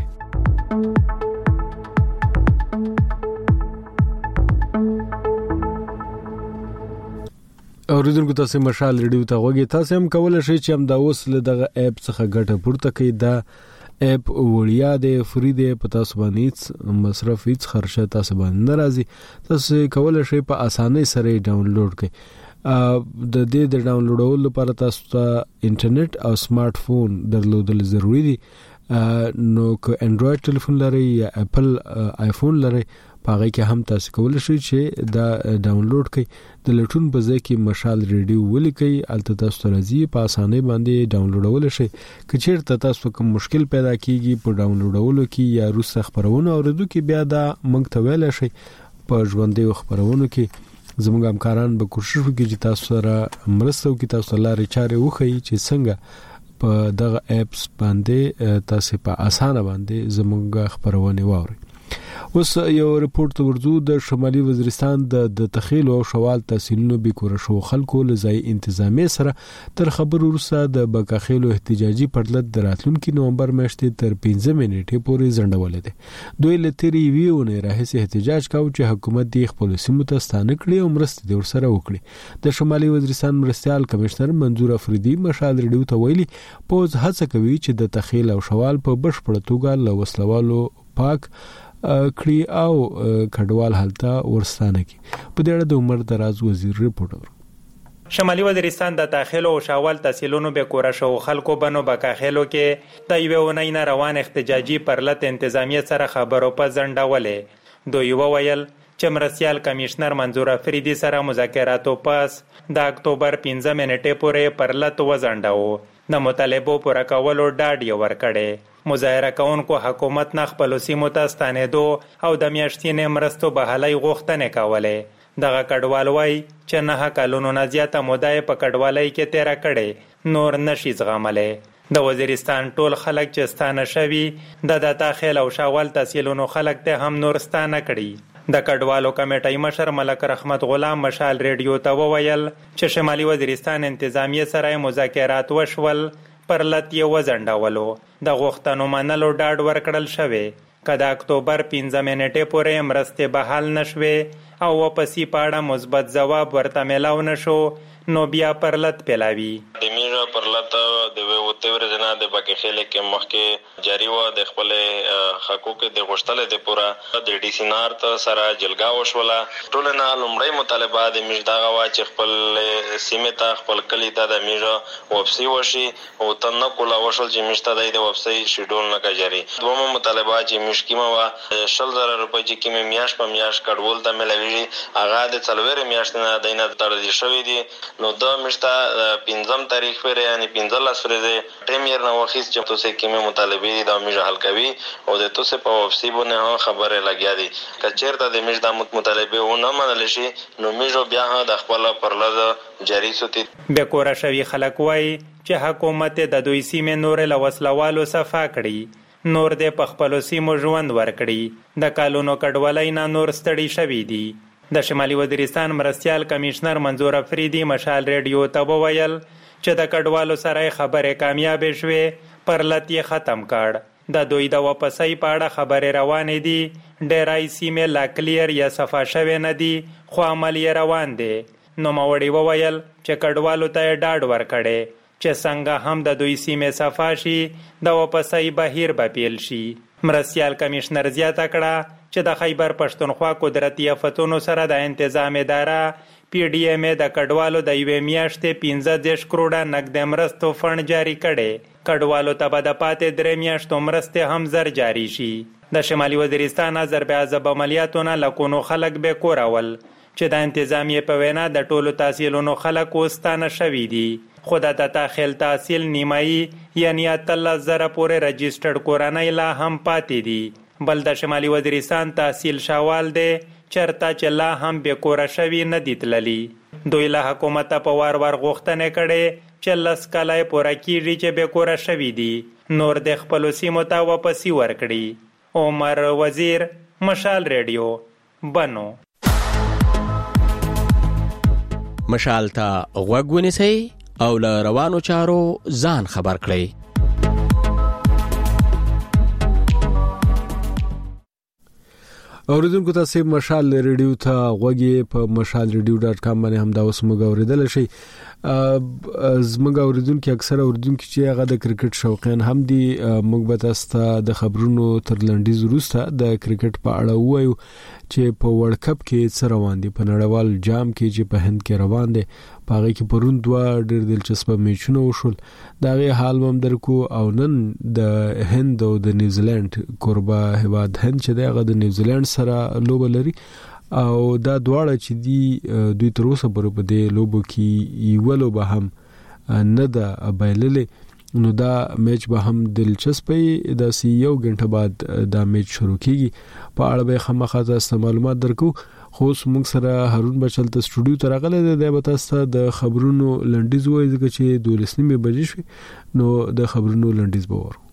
اوریدونکو تاسو مشال ریډیو ته غوږی تاسو هم کولای شئ چې هم دا اوس له دغه اپ څخه ګټه پورته کړئ. دا اپ وړیا دی فری دی په تاسو باندې مصرف هیڅ خرچه تاسو باندې ناراضي. تاسو کولای شئ په اسانۍ سره ډاونلوډ کړئ. د دې د ډاونلوډولو لپاره تاسو ته انټرنیټ او سمارټ فون درلودل ضروری دي. نو که انډراید ټلیفون لري یا اپل آیفون لري پاغه کې هم تاسو کولای شئ چې دا ډاونلوډ کړئ د لټون په ځای کې مشال ریډیو ولیکئ الته تاسو ته راځي په اسانه باندې ډاونلوډول شي که چیرته تاسو کوم مشکل پیدا کیږي په ډاونلوډولو کې یا روس خبرونه اوریدو کې بیا دا موږ ته ویل شي په ژوندۍ خبرونو کې زموږ همکاران به کوشش وکړي چې تاسو سره مرسته وکړي تاسو لارې چارې وښیي چې څنګه په دغه اپس باندې تاسو په اسانه باندې زموږ خبرونه واورئ. اوس یو رپورت ورزو د شمالي وزیرستان د تخیل او شوال تحصیلونو به کور شو خلکو لزای انتظامی سره تر خبر ورسره د بکاخیلو احتجاجي پرلط دراتلونکو نومبر میاشتې تر پنځه منټې پورې ځنډول دي. دوی لتري ویونه راهسي احتجاج کاوه چې حکومت د خپل سیمو ته ستانه کړي او مرسته د ورسره وکړي. د شمالي وزیرستان مرستيال کمشنر منظور افریدي مشال ریډیو ته ویلي پوز هڅه کوي چې د تخیل او شوال په بشپړ توګه له وسلوالو پاک کړي او کډوال حالت ورستانه کی. په دې اړه د عمر دراز وزیر ریپورټر. شمالي وزیرستان د داخلو او شاول تحصیلونو به کور شو خلکو بنو بکاخلو کې د یو ونې روان احتجاجي پرلط انتظامیه سره خبرو په ځنډولې. دوی وویل چې مرستيال کمشنر منظور افریدي سره مذاکراتو پس د اکتوبر پنځه منټې پورې پرلط وځنډاو د مطالبو پوره کولو ډاډ یې ورکړي. مظاهره کوونکو حکومت نه خپل سیمو ته ستنېدو او د میاشتې مرستو بهالي غوښتنې کولې. دغه کډوال وای چې نه کلونو نه زیاته موده په کډوالۍ کې تیر کړي نور نشي زغملې. د وزیرستان ټول خلک چې ستانه شوي د داخل او شاول تحصیلونو خلک ته هم نور ستانه کړي. د کډوالو کمیټې مشر ملک رحمت غلام مشال ریډیو ته وویل چې شمالي وزیرستان انتظامیه سره مذاکرات وشول پرلط یې وځنډولو. د غوښتنو منلو ډاډ ورکړل شوی که د اکتوبر پنځه منټې پورې مرستې بحال نشوي او واپسی پاړه مثبت ځواب ورته ملاو نشو نو بیا پرلط پیلاوي. د میرا پرلط د وته ورځنه د بکیخله کې مخکې جاری و د خپل حقوق د غوښتل د پورا د ډي سي نار ته سره جلګا وشوله. ټول نه لومړی مطالبه د میژداغه وا چې خپل سیمه ته خپل کلی ته د میژه واپسی وشي او تنه کولا وشول چې میشته د واپسی شیډول نه کجري. دومره مطالبه چې مشکیمه وا شل زره روپۍ چې کیمه میاش په میاش کډول ته ملوي هغه د څلور میاشت نه دینه تړل شوی دي. نو دا مشته پنځم تاریخ پر یعنی پنځه لس ورځې پریمیر نو وخت چې تاسو کې مطالبه دا میژه حل کوي او د تاسو په واپسی باندې خبره لګیا دي. کچېرته د میژه د مطالبه و نه منل شي نو میژه بیا د خپل پرلز جاری سوتی. به کور شوی خلک وای چې حکومت د دوی سیمه نور له وسلوالو صفا کړي نور د پخپلو سیمو ژوند ورکړي. د کالونو کډوالۍ نه نور ستړي شوي دي. د شمالي وزیرستان مرستيال کمشنر منظور افریدي مشال ریډیو ته وویل چې د کډوالو سره خبره کامیاب شوه پرلط یې ختم کړ. د دوی د واپسۍ پاړه خبره روانې دي ډیرای سیمه لا کلیر یا صفا شوه نه دي خو عمل یې روان دي. نو موري وویل چې کډوالو ته ډاډ ورکړي چې څنګه هم د دوی سیمه صفا شي د واپسۍ بهیر به پیل شي. مرستيال کمشنر زیاته کړه چې د خیبر پښتونخوا قدرتي آفتونو سره د انتظام اداره پی ډی ایم د کډوالو د یوې میاشتې پنځه دېرش کروڑه نقد مرستو فند جاری کړي. کډوالو ته به د پاتې درې میاشتو مرستې هم زر جاری شي. د شمالي وزیرستان ضرب عذاب عملیاتونه لکونو خلک به کورول چې د انتظامیه په وینا د ټولو تحصیلونو خلک وستانه شوي دي. خو د داخل تحصیل نیمایي یعنی اتلس زره پورې رجسټرډ کورنۍ لا هم پاتې دي. بل د شمالي وزیرستان تحصیل شاوال دی چرته چې لا هم به کور شوی نه دي تللی. دوی له حکومت په وار وار غوښتنې کړي چې لس کالای پوره کیږي چې به کور شوی دي نور د خپل سیمو ته واپسی ورکړي. عمر وزیر مشال ریډیو بنو. مشال ته غوږ ونیسئ او له روانو چارو ځان خبر کړئ. اوریدونکو تاسو مشال ریډیو ته غوږی په مشال ریډیو ډاټ کام باندې هم دا اوس موږ اوریدل شي. زموږ اوریدونکو اکثره اوریدونکو چې هغه د کرکټ شوقین هم دي موږ به تاسو د خبرونو تر لنډیز وروسته د کرکټ په اړه وایو چې په ورلد کپ کې څه روان دي په نړیوال جام کې چې په هند کې روان دي پاره کې پرون دوا ډېر دلچسپ میچونه وشول دا غي حال هم درکو او نن د هند او د نیوزیلند کوربه هواد هند چې دغه د نیوزیلند سره لوب لري او دا دواړه چې دی دوی تر اوسه پورې په دې لوبو کې یو لوب هم نه دا بایللې نو دا میچ به هم دلچسپي د سی یو غنټه بعد دا میچ شروع کیږي په اړه به خامخا تاسو معلومات درکو خو موږ سره هارون بچل ته سټوډیو ته راغله د بتاسته د خبرونو لنډیز وایي چې دولس نیمه بجې شوي نو د خبرونو لنډیز به ورو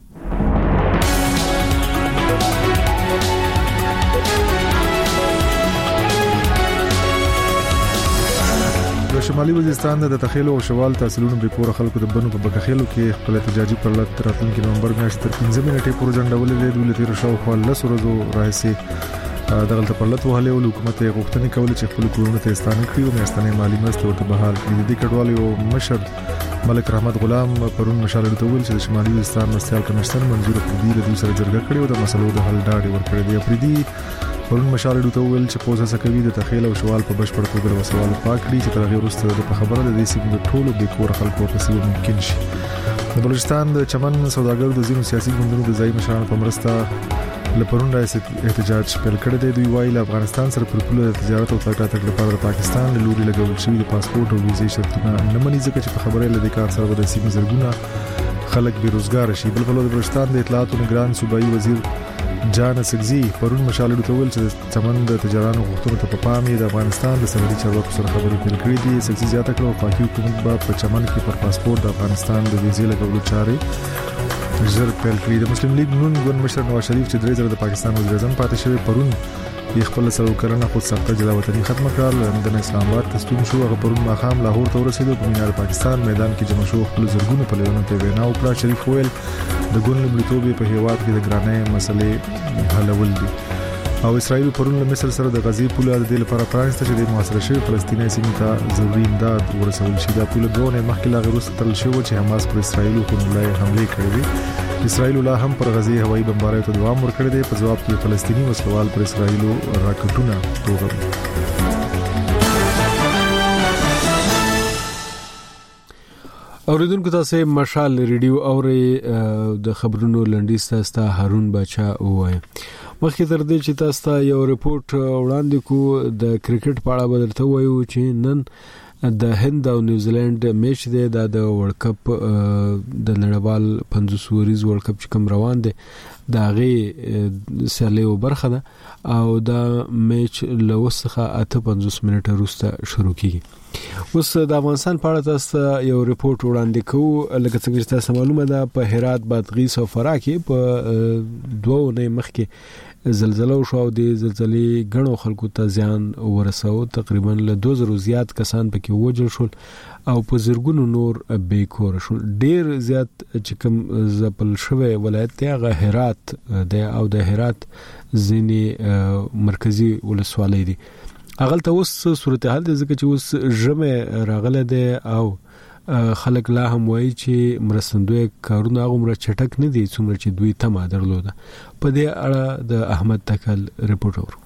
د شمالي وزیرستان د تخیل او شوال تحصیلونو به کور خلکو د بنو په بکخیلو کې خپل احتجاجي پرلط راتلونکي نومبر میاشتې تر پنځه منټې پورې ځنډولې د دولتي رشاو خپل لسو ورځو راځي دغه پرلط وهله او حکومت یې غوښتنې کولې چې خپل کورونه ته ستانه کړي او میاشتنې مالی مرسته ورته بحال کړي د کډوالو یو مشر ملک رحمت غلام پرون مشال ته ویل چې د شمالي وزیرستان مرستيال کمشنر منظور افریدي له دوی سره جرګه کړې او د مسلو د حل ډاډ ورکړی دی افریدي پرون مشال ته ویل چې پوزه سکوي د تخیل او شوال په بشپړ توګه د وسوال پاک دي چې ترغه ورسته د خبره د دې سیمې د ټولو به کور خلکو په سیمه ممکن شي د بلوچستان د چمن سوداګرو د ځینو سیاسي ګوندونو د ځای مشرانو په مرسته لپرون راځي احتجاج پیل کړی دی دوی وایي افغانستان سره پر پوله د تجارت او تګ لپاره د پاکستان له لوري لګول شوی د پاسپورت او ویزې شرطونه نه مني ځکه چې په خبره لدې کار سره د سیمې زرګونه خلک بیروزګار شي بل په بلوچستان د اطلاعات او نگران صوبایي وزیر جان سګزي پرون مشال ته ویل چې چمن د تجارانو غوښتنو ته په پام یې د افغانستان د سرحدي چارواکو سره خبرې پیل کړې دي سګزي زیاته کړو پاکي حکومت به په چمن کې پر پاسپورت د افغانستان د ویزې لګولو چارې زر پیل کړې د مسلم لیگ نون ګوند مشر نواز شریف چې درې زره د پاکستان وزیر اعظم پاتې شوی پرون یې خپل سره وکړنه خود سخته جلا وطني ختم کړل د اسلام آباد تستون شو هغه پرون ماخام لاهور ته ورسېد په مینار پاکستان میدان کې جمع شو خپل زرګونو په لیونو ته وینا وکړه شریف ویل د ګوند لمړیتوب په هیواد کې د ګرانۍ مسلې حلول دي او اسرائیل پرون له مصر سره د غزي پوله د دې لپاره پرانسته چې د محاصره شوی فلسطیني سیمې ته ضروري امداد ورسول شي دا پوله دوه مخکې لا غروس تل شو چې حماس پر اسرائیل خو نه حمله کړې دي اسرائیل لا هم پر غزي هوایي بمبارۍ ته دوام ورکړی دی په جواب کې فلسطیني وسلوال پر اسرائیل راکټونه توغل اوریدونکو تاسو مشال ریډیو اوري د خبرونو لنډیز تاسو هارون بچا وای مخکې تر دې چې تاسو یو ریپورت وړاندې کو د کرکټ په اړه بدلته وایو چې نن د هند او نیوزیلند میچ دی د ورلد کپ د نړیوال پنځوس ورځ ورلد کپ چې کوم روان دی دا غي سلیو برخه ده او دا میچ لوسخه اته پنځوس منټه وروسته شروع کیږي اوس د افغانستان په اړه تاسو یو ریپورت وړاندې کوو لکه څنګه چې تاسو معلومه ده په هرات بادغیس او فراه کې په دوه نه مخکې زلزلہ شو او د زلزلې غنو خلکو ته زیان ورسو تقریبا له دوه زره زیات کسان پکې وژل شول او په زرګونو نور بې کور شول ډیر زیات چې کوم زپل شوی ولایت دی هغه هرات دی او د هرات ځینی مرکزی ولسوالۍ دی هغه ته اوس صورتحال د ځکه چې اوس ژمه راغله ده او خلک لا هم وایي چې مرستندوی کارونه غومره چټک نه دي څومره چې دوی تمه درلوده په دې اړه د احمد تکل ریپورت ورو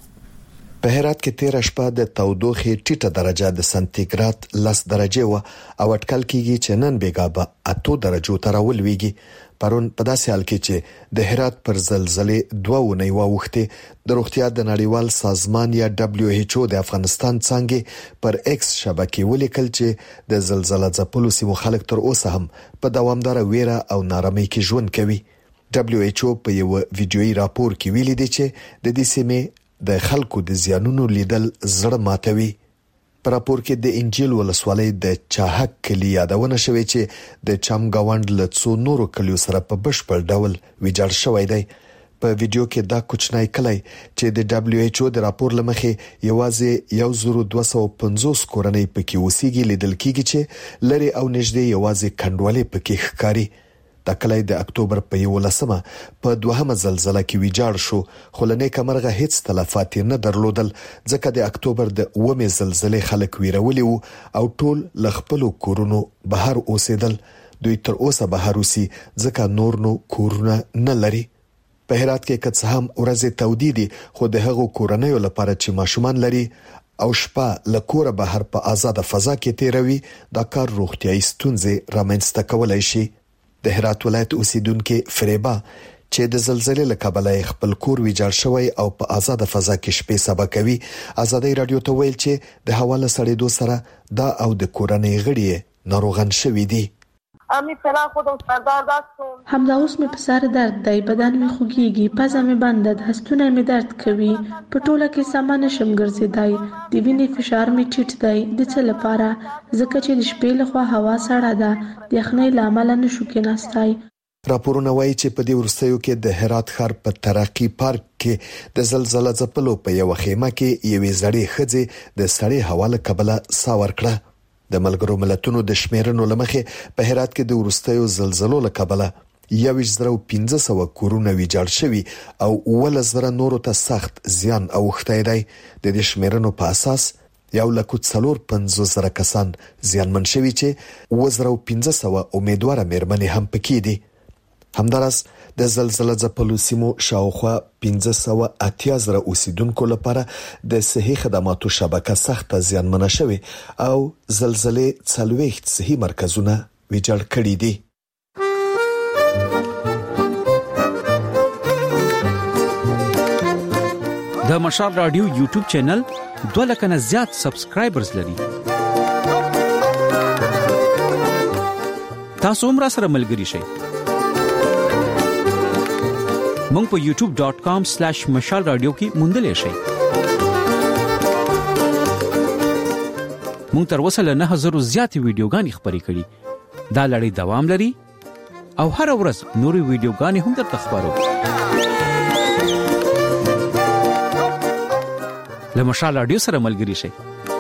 په هرات کې تیر شپه د تودوخې ټیټه درجه د سانتیګراد لس درجه و او اټکل کیږي چې نن بیګا اته درجو ته راولويږي پرون په داسې حال کې چې د هرات پر زلزلې دوه ونی واوښته د روغتیا د نړیوال سازمان یا دبليو ایچ او د افغانستان څنګه پر ایکس شبکې ولیکل چې د زلزلې ځپلو سیمو خلک تر اوسه هم په دوامدار ویره او نارامۍ کې ژوند کوي دبليو ایچ او په یو ویډیويي راپور کې ویلي دی چې د دې سیمې د خلکو د زیانونو لیدل زړه ماتوي پر راپور کې د انجیل ولسوالۍ د چاهک کلی یادونه شوې چې د چمګاوند له څو نورو کلیو سره په بشپړ ډول ویجاړ شوی دی په ویډیو کې دا کوچنی کلی چې د دبليو ایچ او د راپور لمخې یوازې یو زره دوه سوه پنځوس کورنۍ پکې اوسېږي لیدل کېږي چې لری او نږدې یوازې کندوالې پکې ښکاري دا کلی د اکتوبر په یولسمه په دوهمه زلزلہ کې ویجاړ شو خو لنې کمرغه هیڅ تلفات نه درلودل ځکه د اکتوبر د اومه زلزلې خلک ویرولي او ټول لخپلو کورونو بهر اوسېدل دوی تر اوسه بهر اوسي ځکه نور نو کورونه نه لري په هرات کې که څه هم ورځې تودې دي خو د هغو کورنیو لپاره چې ماشومان لري او شپه لکوره بهر په آزاد فضا کې تیروي دا کار روغتيایي ستونزې رامنځته کولای شي. د هرات ولایت اوسیدونکو فریبا چې د زلزلې له کبله خپل کور ویجاړ شوی او په آزاد فضا کې شپې سبا کوي ازادي رادیو ته ویل چې د حواله سړېدو سره دا او د کورنۍ غړي ناروغان شوي دي. امی فعلا خودم سردار دستم همدا اوس مې په سر درد دی، بدن مې خوږیږي، پزه مې بنده ده، هستونه مې درد کوي، په ټوله کې سم نشم ګرځېدای، د وینې فشار مې ټیټ دی. د څه لپاره؟ ځکه چې د شپې لخوا هوا سړه ده، د یخنۍ له امله نشو کېناستای. راپورونه وایي چې په دې ورستیو کې د هرات ښار په ترقی پارک کې د زلزلې ځپلو په یو خیمه کې یوې زړې ښځې د سړې هوا له کبله ساه ورکړه. د ملګرو ملتونو د شمیرنو لمخې په هرات کې د ورستیو زلزلو له کبله یو زرو پنځه سوه کورونه ویجاړ شوي او اووه زره نورو ته سخت زیان اوښتی دی. د دې شمیرنو په اساس یو لک څلور پنځوس زره کسان زیانمن شوي چې اووه زره پنځه سوه امیدواره مېرمنې هم پکې دي. همداراز د زلزلې ځپلو سیمو شاوخوا پنځه سوه اتیا زره اوسیدونکو لپاره د صحي خدماتو شبکه سخت زیانمنه شوې او زلزلې څلوېښت صحي مرکزونه ویجاړ کړي دي. د مشال رادیو یوټیوب چینل دوه لک نه زیات سبسکرایبرز لري. تاسو هم را سره ملګري شئ. مونږ په یوټیوب ډاٹ کام سلیش مشال رادیو کې موندلې شئ. مونږ تر اوسه له نه هزار زیاتې ویډیوګانې خپرې کړې. دا لړۍ دوام لري او هر ورځ نورې ویډیوګانې هم درته خپرو. له مشال رادیو سره ملګري شئ.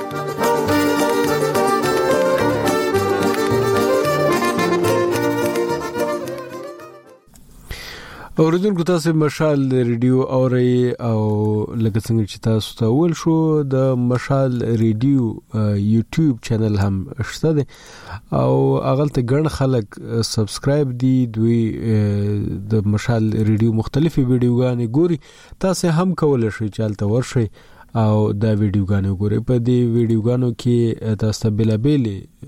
اوریدونکو تاسو مشال ریډیو اورئ او لکه څنګه چې تاسو ته ول شو د مشال ریډیو یوټیوب چینل هم شته دی او هغه ته ګڼ خلک سبسکرایب دي. دوی د مشال ریډیو مختلفي ویډیوګانې ګوري. تاسو هم کولای شئ چې الته ورشئ او دا ویډیوګانې ګورئ. په دې ویډیوګانو کې تاسو بلابل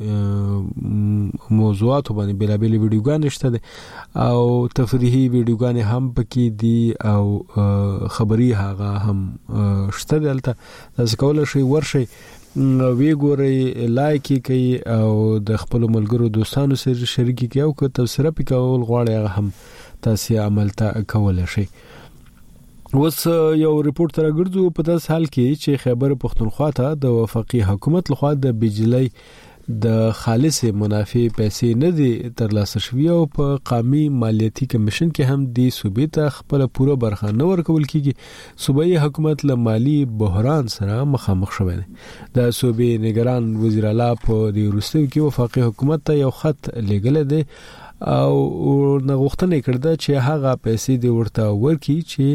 موضوعات باندې بلابل ویډیوګانې شته دي او تفریحي ویډیوګانې هم پکې دي او خبري هغه هم شته دي. الته تاسو کولای شئ ورشئ وی ګورئ، لایک کړئ او د خپل ملګرو دوستانو سره شریک کړئ او که تاسو سره پکول غواړئ هغه هم تاسو عمل ته کولای شئ. اوس یو ریپورت راګرځو په داس حال کې چې خیبر پختونخوا ته د وفاقي حکومت لخوا د بجلی د خالص منافع پیسې نه دي ترلاسه شوی او په قومي مالیاتي کمیشن کې هم د صوبې ته خپل پوره برخه نه ورکول کیږي. صوبایي حکومت له مالی بحران سره مخامخ شوی دی. د صوبې نگران وزیر اعلی په دې وروستیو کې وفاقي حکومت ته یو خط لېږل دی او نغښتنه کړده چې هغه پیسې د ورته ورکړي چې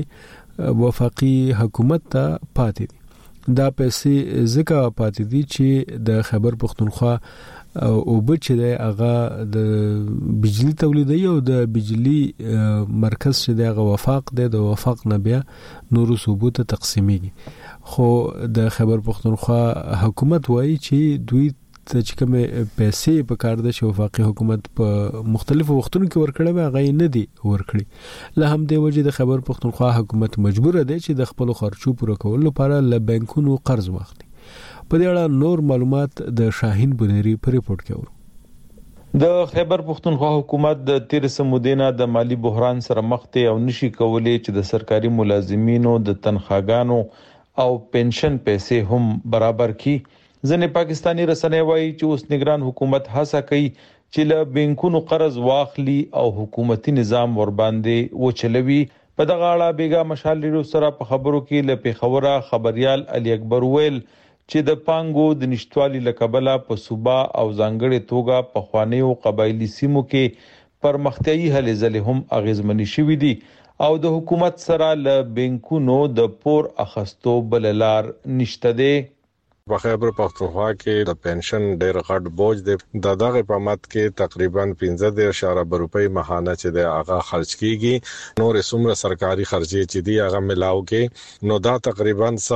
وفاقي حکومت ته پاتې دي. دا پیسې ځکه پاتې دي چې د خیبر پختونخوا او بچ دی هغه د بجلی تولیدي او د بجلی مرکز چې دی وفاق دی د وفاق نه بیا نورو صوبو ته تقسیمېږي. خو د خیبر پختونخوا حکومت وایي چې دوی چې کوم پیسې په کار د وفاقي حکومت په مختلفو وختونو کې ورکړل هغه نه دي ورکړي. له هم دی وجه د خیبر پختونخوا حکومت مجبور دی چې د خپل خرچو پوره کولو لپاره له بانکونو قرض واخلي. په دې اړه نور معلومات د شاهین بنيري په ریپورت کې اورو. د خیبر پختونخوا حکومت د تیر سمودینه د مالی بحران سره مخ ته او نشي کولای چې د سرکاري ملازمینو د تنخواګانو او پنشن پیسې هم برابر کړي. ځنې پاکستانی رسنۍ وایي چې اوس نگران حکومت هڅه کوي چې له بانکونو قرض واخلي او حکومتي نظام ور باندې وچلوي. په دغه اړه بیګا مشال ریډیو سره په خبرو کې له پیښوره خبريال علي اکبر ویل چې د پانګو د نشټوالي لکبله په صوبا او ځانګړي توګه په خوانیو قبایلی سیمو کې پرمختیايي هلې ځلې هم اغیزمنې شوې دي او د حکومت سره له بانکونو د پور اخستو بللار نشته دي. په خیبر پختونخوا کې د پنشن ډېر غټ بوج دی. د دغه په مت کې تقریبا پنځه اشاریه روپۍ ماهانه چې د هغه خرج کیږي. نور څومره سرکاري خرچې چې دی هغه ملاو کې نو دا تقریبا څه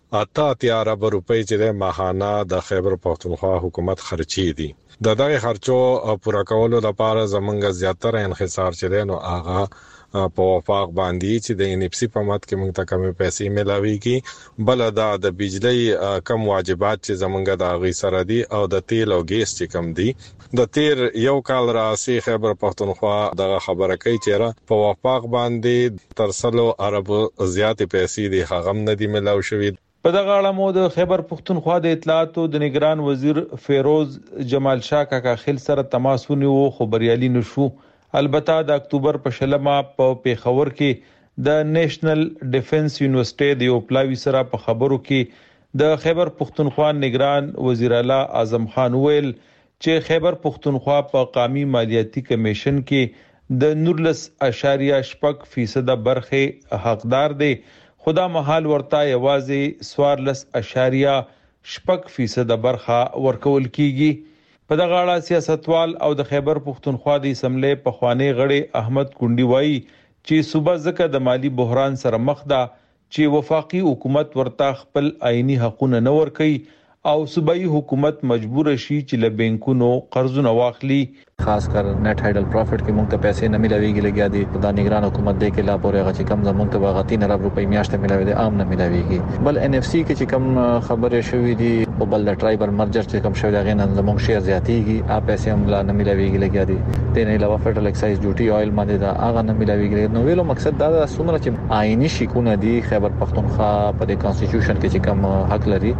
اته اتیا ارب روپۍ چې د ماهانه د خیبر پختونخوا حکومت خرچي دي. د دغه خرچو پوره کولو لپاره زمونږ زیاتره انحصار چې نو هغه په وفاق باندې چې د ان اف سي په مات کې موږ ته کمې پیسې ملاويږي، بل دا د بجلی کم واجبات چې زمونږ د غي سره دي او د تیل او ګیس چې کم دي. د تیر یو کال راسي خیبر پختونخوا د خبره کوي چې په وفاق باندې تر سلو ارب زیات پیسې دي هغه نه دي ملاو شوی. په دغه اړه مو د خیبر پختونخوا د اطلاعات او د نگران وزیر فیروز جمال شاه کاکا خیل سره تماس ونیو خو بریالي نشو. البته د اکتوبر په شلمه په پیښور کې د نېشنل ډیفنس یونیورسيټي د یو پلاوی سره په خبرو کې د خیبر پختونخوا نگران وزیر اعلی اعظم خان ویل چې خیبر پختونخوا په قومي مالیاتي کمیشن کې د نورلس اشاریه شپږ فیصد برخه حقدار دی، خدا محال ورته یوازې سوارلس اشاریه شپږ فیصد برخه ورکول کیږي. په دغه اړه سیاستوال او د خیبر پختونخوا د اسمبلی په خوانی غړي احمد کونډي وایي چې صوبه ځکه د مالی بحران سره مخ ده چې وفاقي حکومت ورته خپل آئینی حقوقونه نه ورکوي او صوبایي حکومت مجبور شي چې له بانکونو قرضونه واخلي. خاص کر نیٹ ہائیڈل پروفٹ کې مونږ ته پیسې نه ملاويږي لګیا دي. د نگران حکومت د کې لا پورې غچ کم زمونږ ته باغ تین ارب روپۍ میاشته ملاوي دي عام نه ملاويږي. بل ان اف سي کې چې کم خبره شوې دي او بل د ټرایبل مرجر چې کم شوی دا غین زمونږ شیر زیاتېږي ا پیسې هم لا نه ملاويږي لګیا دي. د نه علاوه فدرل ایکسایز ډیوټي اویل باندې دا هغه نه ملاويږي. نو ویلو مقصد دا د سمره چې آئینی شکونه دي خیبر پختونخوا په د کانسټیټیوشن کې چې کم حق لري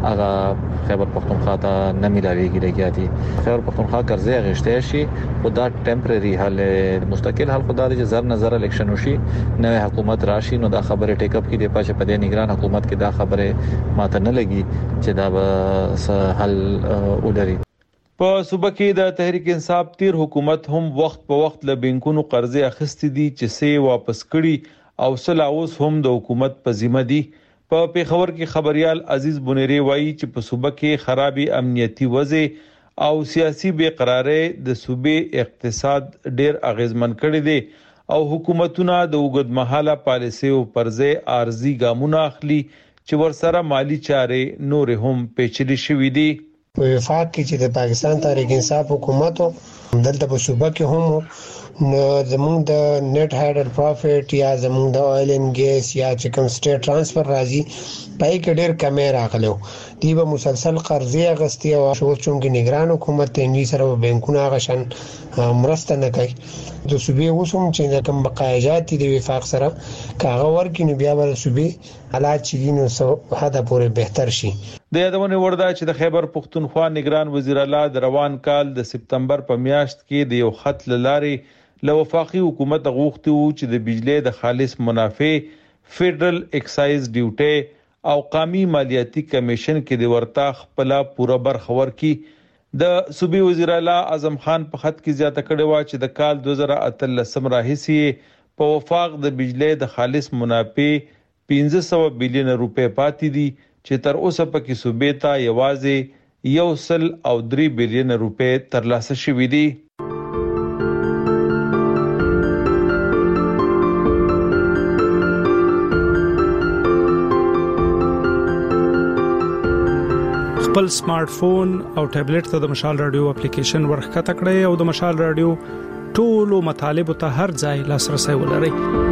هغه خیبر پختونخوا ته نه ملاويږي لګیا دي. خیبر پختونخوا قرضې غشته شي او دا ټمپرری حل مستقل حل خدای چې زر نظر الیکشن وشي نوې حکومت راشي نو دا خبره ټیک اپ کړي پښه په دې نگران حکومت کې دا خبره ماته نه لګي چې دا به حل ولري. په صوبه کې د تحریک انصاف تیر حکومت هم وخت په وخت له بانکونو قرضې اخیستې دي چې سه واپس کړي او سلا اوس هم د حکومت په ذمہ دي. په پیښور کې خبريال عزیز بنيري وایي چې په صوبه کې خرابي امنیتي وضع او سیاسي بے قراری د صوبې اقتصاد ډیر اغیزمن کړی دی او حکومتونه د وګدمحاله پالیسي او پرځې ارزي ګامونه اخلي چې ورسره مالی چارې نور هم پیچلي شوې دي. په وفاق کې چې د پاکستان تحریک انصاف حکومت دلته په صوبه کې هم نو زموږ د نیټ هایډل پروفټ یا زموږ د اویل ان ګیس یا چې کوم سټیټ ټرانسفر راځي پای کې ډېر کمې راغلو. دی به مسلسل قرضې اغستې او شو چې نگران حکومت ته انوي سره بانکونه غشن مرسته نه کوي. د صوبې وسوم چې کوم بقایجات دي د وفاق سره کاغه ورکینو بیا ور صوبې حالات چې نو سو هدا پورې بهتر شي. د یادونه ورده چې د خیبر پختونخوا نگران وزیر اعلی د روان کال د سپتمبر په میاشت کې د یو خط لارې له وفاقي حکومت غوښتي وو چې د بجلی د خالص منافع فدرل ایکسایز ډیوټي او قومي مالیاتي کمیشن کې د ورتا خپل پوره برخه ورکي. د صوبې وزیر اعلی اعظم خان په خط کې زیاته کړې و چې د کال دوه زره اتلس راهیسي په وفاق د بجلی د خالص منافع پنځه سوه بلین روپۍ پاتې دي چې تر اوسه پکې صوبې ته یوازې یو سل او درې بلین روپۍ ترلاسه شوې دي. خپل سمارټ فون او ټابلیټ ته د مشال رادیو اپلیکیشن ورخته کړئ او د مشال رادیو ټولو مطالب ته هر ځای لاسرسي ولرئ.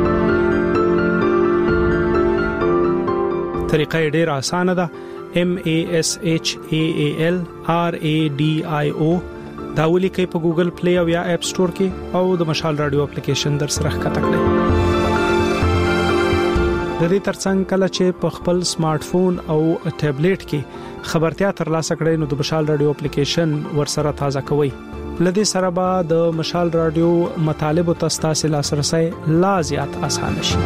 طریقه ډیره اسانه ده. M A S H A A L R A D I O دا ولیکئ په ګوګل پلی او یا اپ سٹور کې او د مشال رادیو اپلیکیشن در سره ښکته کړئ. د دې ترڅنګ کله چې په خپل سمارټ فون او ټابلیټ کې خبرتیا ترلاسه کړئ نو د مشال رادیو اپلیکیشن ورسره تازه کوئ. لدې سره به د مشال رادیو مطالب او تاسو لاسرسي لا زیات اسانه شي.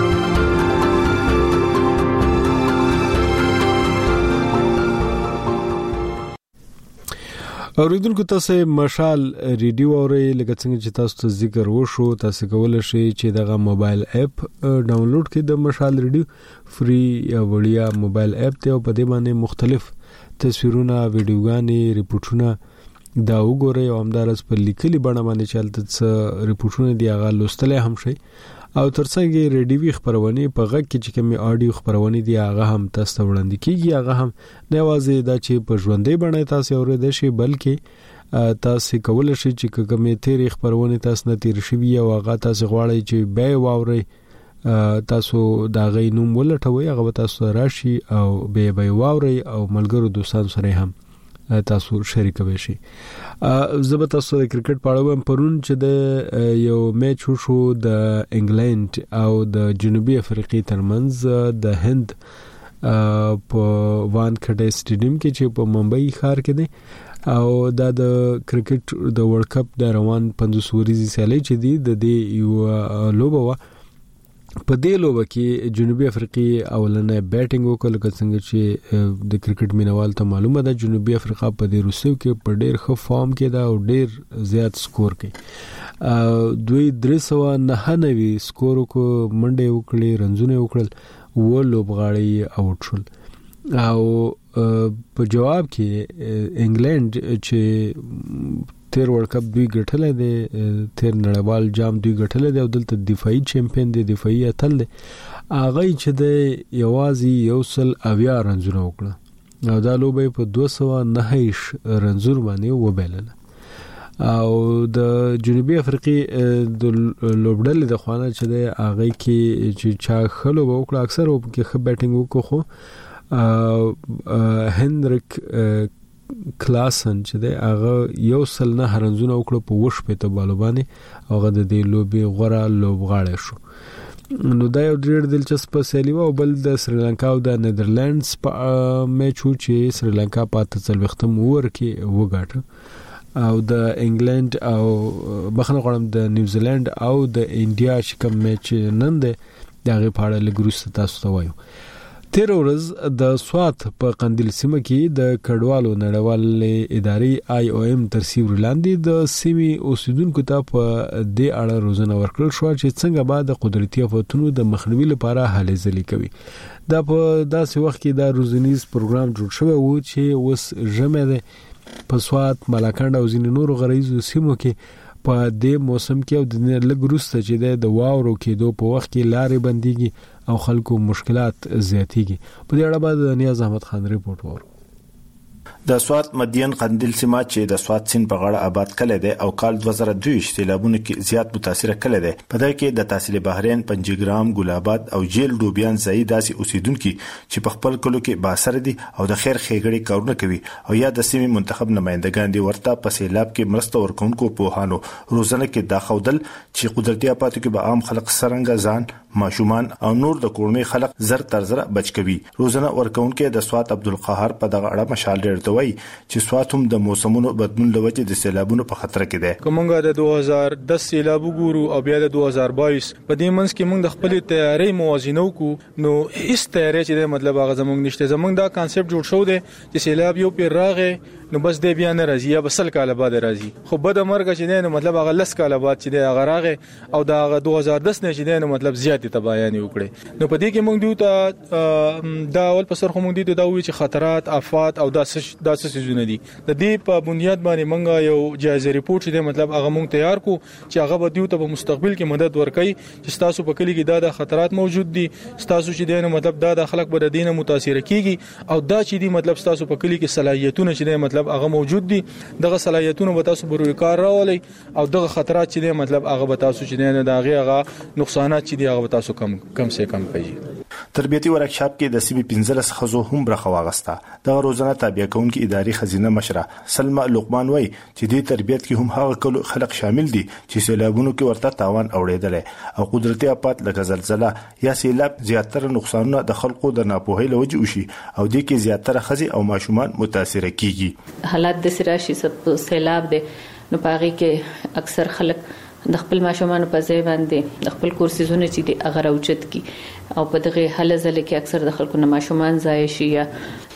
اوریدونکو تاسو مشال ریډیو اورئ لکه څنګه چې تاسو ته ذکر وشو تاسو کولای شئ چې دغه موبایل اپ ډاونلوډ کړئ د مشال ریډیو فری یا وړیا موبایل اپ ته په دې باندې مختلف تصویرونه ویډیوګانې ریپورتونه دا وګورئ او همدارس په لیکلي بڼه باندې چلته ریپورتونه دی هغه لوستل هم شي او ترڅنګ ریډیوي خبرونه په غږ کې چې کوم آډیو خبرونه دي هغه هم تاسو ته وړاندې کیږي. هغه هم نه واځي دا چې په ژوندۍ باندې تاسو اورئ شي بلکې تاسو کولای شئ چې کومه تیری خبرونه تاسو نه تیر شي او هغه تاسو غواړئ چې به واورئ تاسو دا غي نوم ولټوي هغه تاسو راشي او به به واورئ او ملګرو دوستانو سره هم تاسو شریک وشي. زه تاسو د کرکټ په اړه هم پرون چې د یو میچ شو د انګلند او د جنوبي افریقې ترمنځ د هند په وان کډه سټیډیم کې چې په ممبئی ښار کې دی او دا د کرکټ د ورلد کپ د روان پنځوس ورځې سیالي چې دی د دې یو لوبه و. په دې لوبه کې جنوبي افریقې اولنې بیټینګ وکړه لکه څنګه چې د کرکټ مینوال ته معلومه ده جنوبي افریقا په دې روسیو کې په ډېر ښه فارم کې ده او ډېر زیات سکور کوي. دوی درې سوه نهه نوي سکور کو منډه وکړي رنزونه وکړل و لوبغاړي اوټ شول او په جواب کې انګلند چې تیر ورلد کپ دوی ګټلې دي تیر نړیوال جام دوی ګټلې دي او دلته دفاعي چمپیون دي دفاعي اتل دي هغه چې د یوازي یو سل اویا رنزونه وکړه او دا لوبه په دوه سوه نهه رنزور باندې وبېلله او د جنوبي افریقې د لوبډلې د خوانه چې د هغه کې چې چا خلو وکړه اکثر په کې خ بیټینګ وکړو خو هنرک کلاسن چې د هغه یو سل نه هرنزونه وکړه په وښ په تبالو باندې هغه د دې لوبي غوړه لوبغاړی شو. نو دا یو ډېر دلچسپ سیالي و. بل د سریلانکا او د نیدرلندز په میچ چې سریلانکا په اتلسلوېښتم اوور کې وګاټه او د انګلند او بخنه غواړم د نیوزیلند او د انډیا چې کوم میچ نن دی دغه په اړه لګروس تاسو ته وایو. تیر ورځ د سوات په قندیل سیمه کې د کډوالو نړیوال ادارې آی او ایم تر سیوري لاندې د سیمې اوسیدونکو ته په دې اړه روزنه ورکړل شو چې څنګه به د قدرتي آفتونو د مخنیوي لپاره هلې ځلې کوي. دا په داسې وخت کې د روزنیز پروګرام جوړ شوی و چې اوس ژمه ده په سوات ملاکنډ او ځینې نورو غریزو سیمو کې په دې موسم کې او د لږ وروسته چې د واورو کېدو په وخت کې لارې بنديږي او خلکو مشکلات زیاتېږي. په دې اړه باندې نیاز احمد خان ریپورت ورکړ. د سوات مدین قندیل سیمه چې د سوات سیند په غاړه آباد کړي دي او کال دوه زره دوه سیلابونو کې زیات متاثر کړي دي. په دای کې د تحصیل بحرین پنجګرام ګلاباد او جیل ډوبیان ځای داسې اوسیدونکو چې په خپل کلو کې باسر دي او د خیر خېګړې کارونه کوي او یا د سیمې منتخب نمائندګان دي ورته په سیلاب کې مرسته ورکونکو په هانو روزنه کې داخودل چې قدرتي آفاتو کې به عام خلک سرنګ ځان ماشومان او نور د کورنۍ خلک زر تر زر بچ کوي. روزنه ورکونکو د سوات عبدالقهار په دغه اړه مشال ډېر وای چې سوات هم د موسمونو بدلون لوجه د سیلابونو په خطر کې ده. کومه د دوه هزار دس سیلاب ګورو او بیا د دوه هزار بایس په دې منځ کې موږ د خپل تیاری موازنه وکړو نو هیڅ تیاری چې د مطلب هغه زموږ نشته. زموږ دا کانسپټ جوړ شو دی چې سیلاب یو پیر راغې نو بس دې بیا نه راځي یا بسل کاله بعد راځي خو بد مرګ چې نه مطلب هغه لس کاله بعد چې د هغه راغې او د هغه دوه هزار دس نه چې نه مطلب زیاتې تباین وکړي. نو په دې کې موږ دوی ته دا اول په سر خو موږ دوی ته دا وی چې خطرات آفات او داسې داسې سيزونه دي. د دې په بنیاد باندې موږ یو جایزه ریپورت چې مطلب هغه موږ تیار کو چې هغه به دوی ته په مستقبل کې مدد ورکړي چې تاسو په کلی کې دا د خطرات موجود دي تاسو چې دینه مطلب دا د خلک بر دینه متاثر کیږي او دا چې دی مطلب تاسو په کلی کې صلاحیتونه چې دی مطلب هغه موجود دي دغه صلاحیتونه به تاسو بروي کار راولي او دغه خطرات چې دی مطلب هغه به تاسو چې دی دا هغه نقصانات چې دی هغه به تاسو کم کم سه کم کړئ. تربیتی ورکشاپ کې د سیمې پنځلس خزو هم برخه واغسته. د روزانه تابع کونکو اداري خزینه مشره سلمہ لقمان وای چې د تربیت کې هم هغه خلک شامل دي چې سیلابونو کې ورته تاوان اوړېدل او قدرتي آفات لکه زلزلہ یا سیلاب زیاتره نقصانونه د خلکو د ناپوهۍ لوجه وشي او د کې زیاتره خزي او ماشومان متاثر کیږي. حالات د سراشي سیلاب دي نو پاره کې اکثر خلک د خپل ماشومان په ځای باندې د خپل کورسونه چې دی هغه راوچت کی او په دغه حل ځل کې اکثر د خلکو نه ماشومان ځای شي یا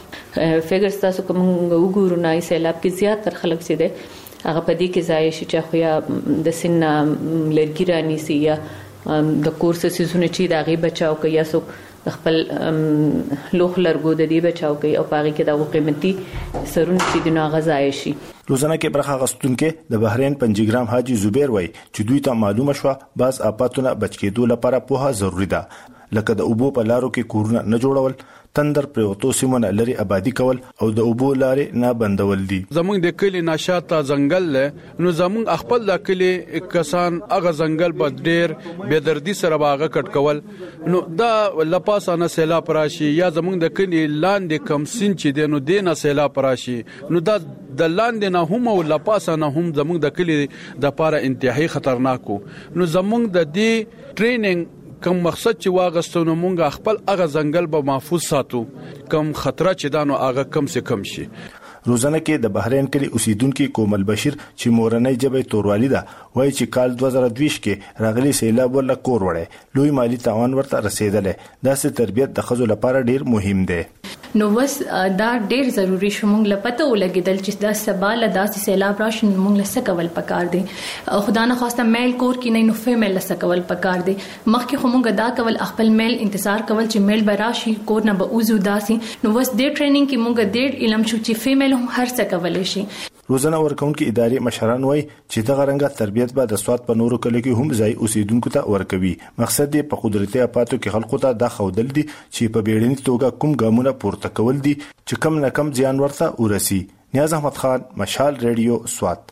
فګر تاسو کوم وګورو نه سیلاب کې زیات تر خلک چې دی هغه په دې کې ځای شي چې خو یا د سن لرګی رانی سي یا د کورسونه چې دا غي بچاو کوي یا سو خپل لوخ لرګو د دې بچاو کوي او پاره کې دا قیمتي سرونه چې دنا غزای شي. روزانه کې برخه غستونکو د بحرین پنځګرام حاجی زبیر وای چې دوی ته معلومه شو بعض آفاتونه بچ کېدو لپاره په ضروري ده لکه د اوبو په لارو کې کورونه نه جوړول تندر پروتو سیمونه لري آبادی کول او د اوبو لارې نه بندول دي. زمونږ د کلی نشاته ځنګل له نو زمونږ خپل د کلی کسان هغه ځنګل په ډیر بيدردي سره باغه کټ کول نو دا لپاسه نه سیلاب راشي یا زمونږ د کلی لاندې کم سین چې د نو دینه سیلاب راشي نو دا د لاندې نه هم او لپاسه نه هم زمونږ د کلی د پاره انتهایی خطرناکو نو زمونږ د دې ټریننګ کوم مقصد چې واغستونه مونږ خپل هغه ځنګل به محفوظ ساتو کوم خطر چې دانو هغه کم سے کم شي. روزانه کې د بحرین کلی اوسیدونکو کومل بشیر چې مورنۍ جبې توروالی ده وایي چې کال دوه زره دوه کې راغلي سیلاب ولا کور وړي لوی مالی تاوان ورته رسیدلې داسې تربیت د خزو لپاره ډیر مهم دی. نو وس دا ډیر ضروری شو مونږ لپاره ولګیدل چې دا سباله داسې سیلاب راشي مونږ لسه کول پکار دي خدا نه خواسته میل کور کې نه نو فیمیل لسه کول پکار دي مخکې خو مونږ دا کول خپل میل انتظار کول چې میل به راشي کور نه به اوزو داسي نو وس دې ټریننګ کې مونږ ډیر علم شو چې فیمیل هم هر څه کولای شي. روزانه ورکونکو اداري مشران وای چې دغه رنګه تربيت به د سواد په نورو کلو کې هم ځای اوسیدونکو ته ورکوي مقصد یې په قدرتي اپاتو کې خلکو ته د خودل دي چې په بیړني توګه کوم ګامونه پورته کول دي چې کم نه کم زیان ورته ورسي. نیاز احمد خان مشال ریډیو سواد.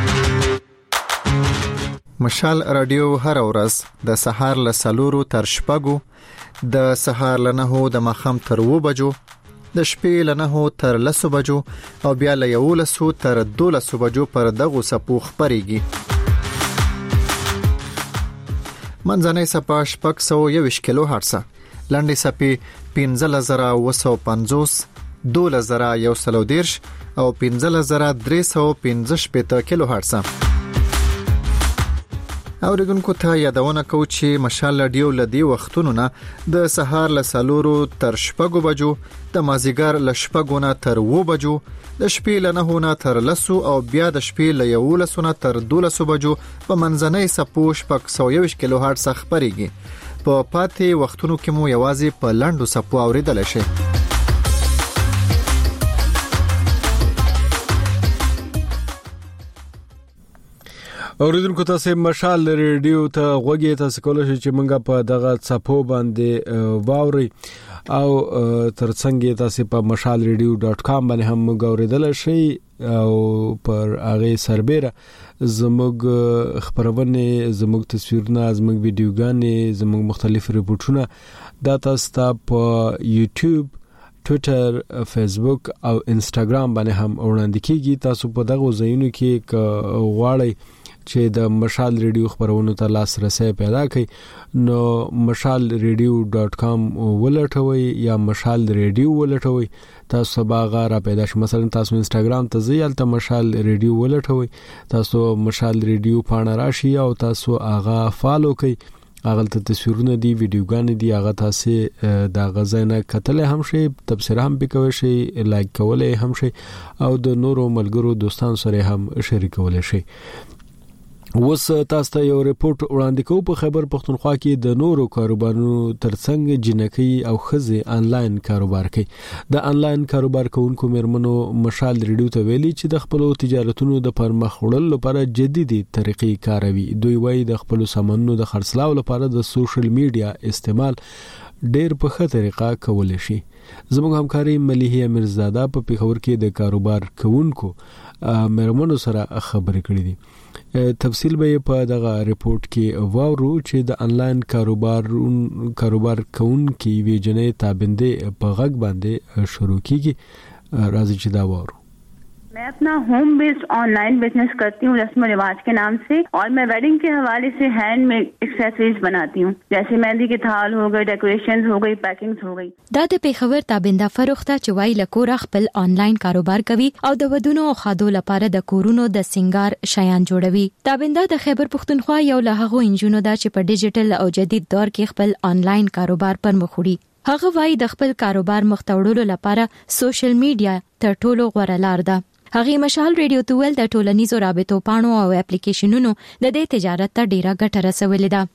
مشال رادیو هر ورځ د سهار له سلورو تر شپږو د سهار له نهو د ماښام تر و بجو د شپې له نهو تر لسو بجو او بیا له یولسو تر دولسو بجو پر دغه سپو خبريږي. منځنۍ سپا شپږ سوه یوویشت کیلو هرتز لاندې سپي پنځه زره اوه سوه پنځوس دوله زره یو سل او دېرش او پنځه زره درې سوه پنځه شپېته کیلو هرتز. اوریدونکو ته یادونه کوم چې مشال رادیو لدی وختونو نه د سهار له سلورو تر شپږو بجو د مازیګر له شپږو نه تر و بجو د شپې له نهو نه تر لسو او بیا د شپې له یولسو نه تر دولسو بجو په منځنۍ سپو شپږ سوه یوویشت کیلو هرتز خبريږي. په پاتې وختونو کې مو یوازې په لاندو سپو اوریدل شي. اوریدونکو تاسو مشال ریډیو ته غوږی تاسو کولای شئ چې مونږه په دغه صفو باندې واوري او ترڅنګ تاسو په مشال ریډیو ډاٹ کام باندې هم مونږ اوریدل شئ او پر هغه سربېره زموږ خبرونه زموږ تصویرونه زموږ ویډیوګانې زموږ مختلف ریپورتونه دا تاسو په یوټیوب ټویټر فیسبوک او انستګرام باندې هم وړاندې کیږي. تاسو په دغه ځایونو کې غواړئ چې د مشال ریډیو خبرونو ته لاسرسي پیدا کړئ نو مشال ریډیو ډاٹ کام ولټوي یا مشال ریډیو ولټوي تاسو باغه را پیدا شي. مثلا تاسو انستګرام ته ځئ تل مشال ریډیو ولټوي تاسو مشال ریډیو پاڼه راشي او تاسو هغه فالو کړئ هغه ته تصویرونه دي ویډیوګان دي هغه تاسو د غزنه کتل هم شي تبصره هم وکوي شي لایک کولای هم شي او د نورو ملګرو دوستانو سره هم شریکول شي. وس تاسو ته یو ریپورت وړاندې کوم په خیبر پختونخوا کې د نورو کاروبارونو ترڅنګ جنکی او خزي انلاین کاروبار کوي. د انلاین کاروبار کوونکو مرمنو مشال ریډیو ته ویلي چې د خپل تجارتونو د پرمخ وړلو لپاره جديدي طریقې کاروي. دوی وایي د خپل سامانونو د خرڅلاو لپاره د سوشل میډیا استعمال ډېر په ښه طریقه کول شي. زموږ همکاري مليحه امیرزاده په پیښور کې د کاروبار کوونکو مرمنو سره خبرې کړې دي. تفصیل به په دغه ریپورت کې واورو چې د انلاین کاروبار کاروبار کوونکي ویجنې تابنده په غږ باندې شروع کیږي. راځي چې دا واورو. मैं अपना होम बेस्ड ऑनलाइन बिजनेस करती हूँ रस्म रिवाज के नाम से और मैं वेडिंग के हवाले से हैंडमेड एक्सेसरीज बनाती हूँ जैसे मेहंदी के थाल हो गए डेकोरेशंस हो गई पैकिंग्स हो गई. دا د پیښور تابنده فروخته چې وای لکور خپل آنلاین کاروبار کوي او د ودونو او خادو لپاره د کورونو د سنگار شیان جوړوي. تابنده د خیبر پختونخوا یو له هغو انجونو دا چې په ډیجیټل او جدید دور کې خپل آنلاین کاروبار پر مخ وړي. هغه وای د خپل کاروبار مختوړلو لپاره سوشل میډیا تر ټولو غوره لار ده. هغه مشال ریډیو ته ول د ټولنیزو رابطو پاڼو او اپلیکیشنونو د دې تجارت ته ډیره ګټه رسولې ده.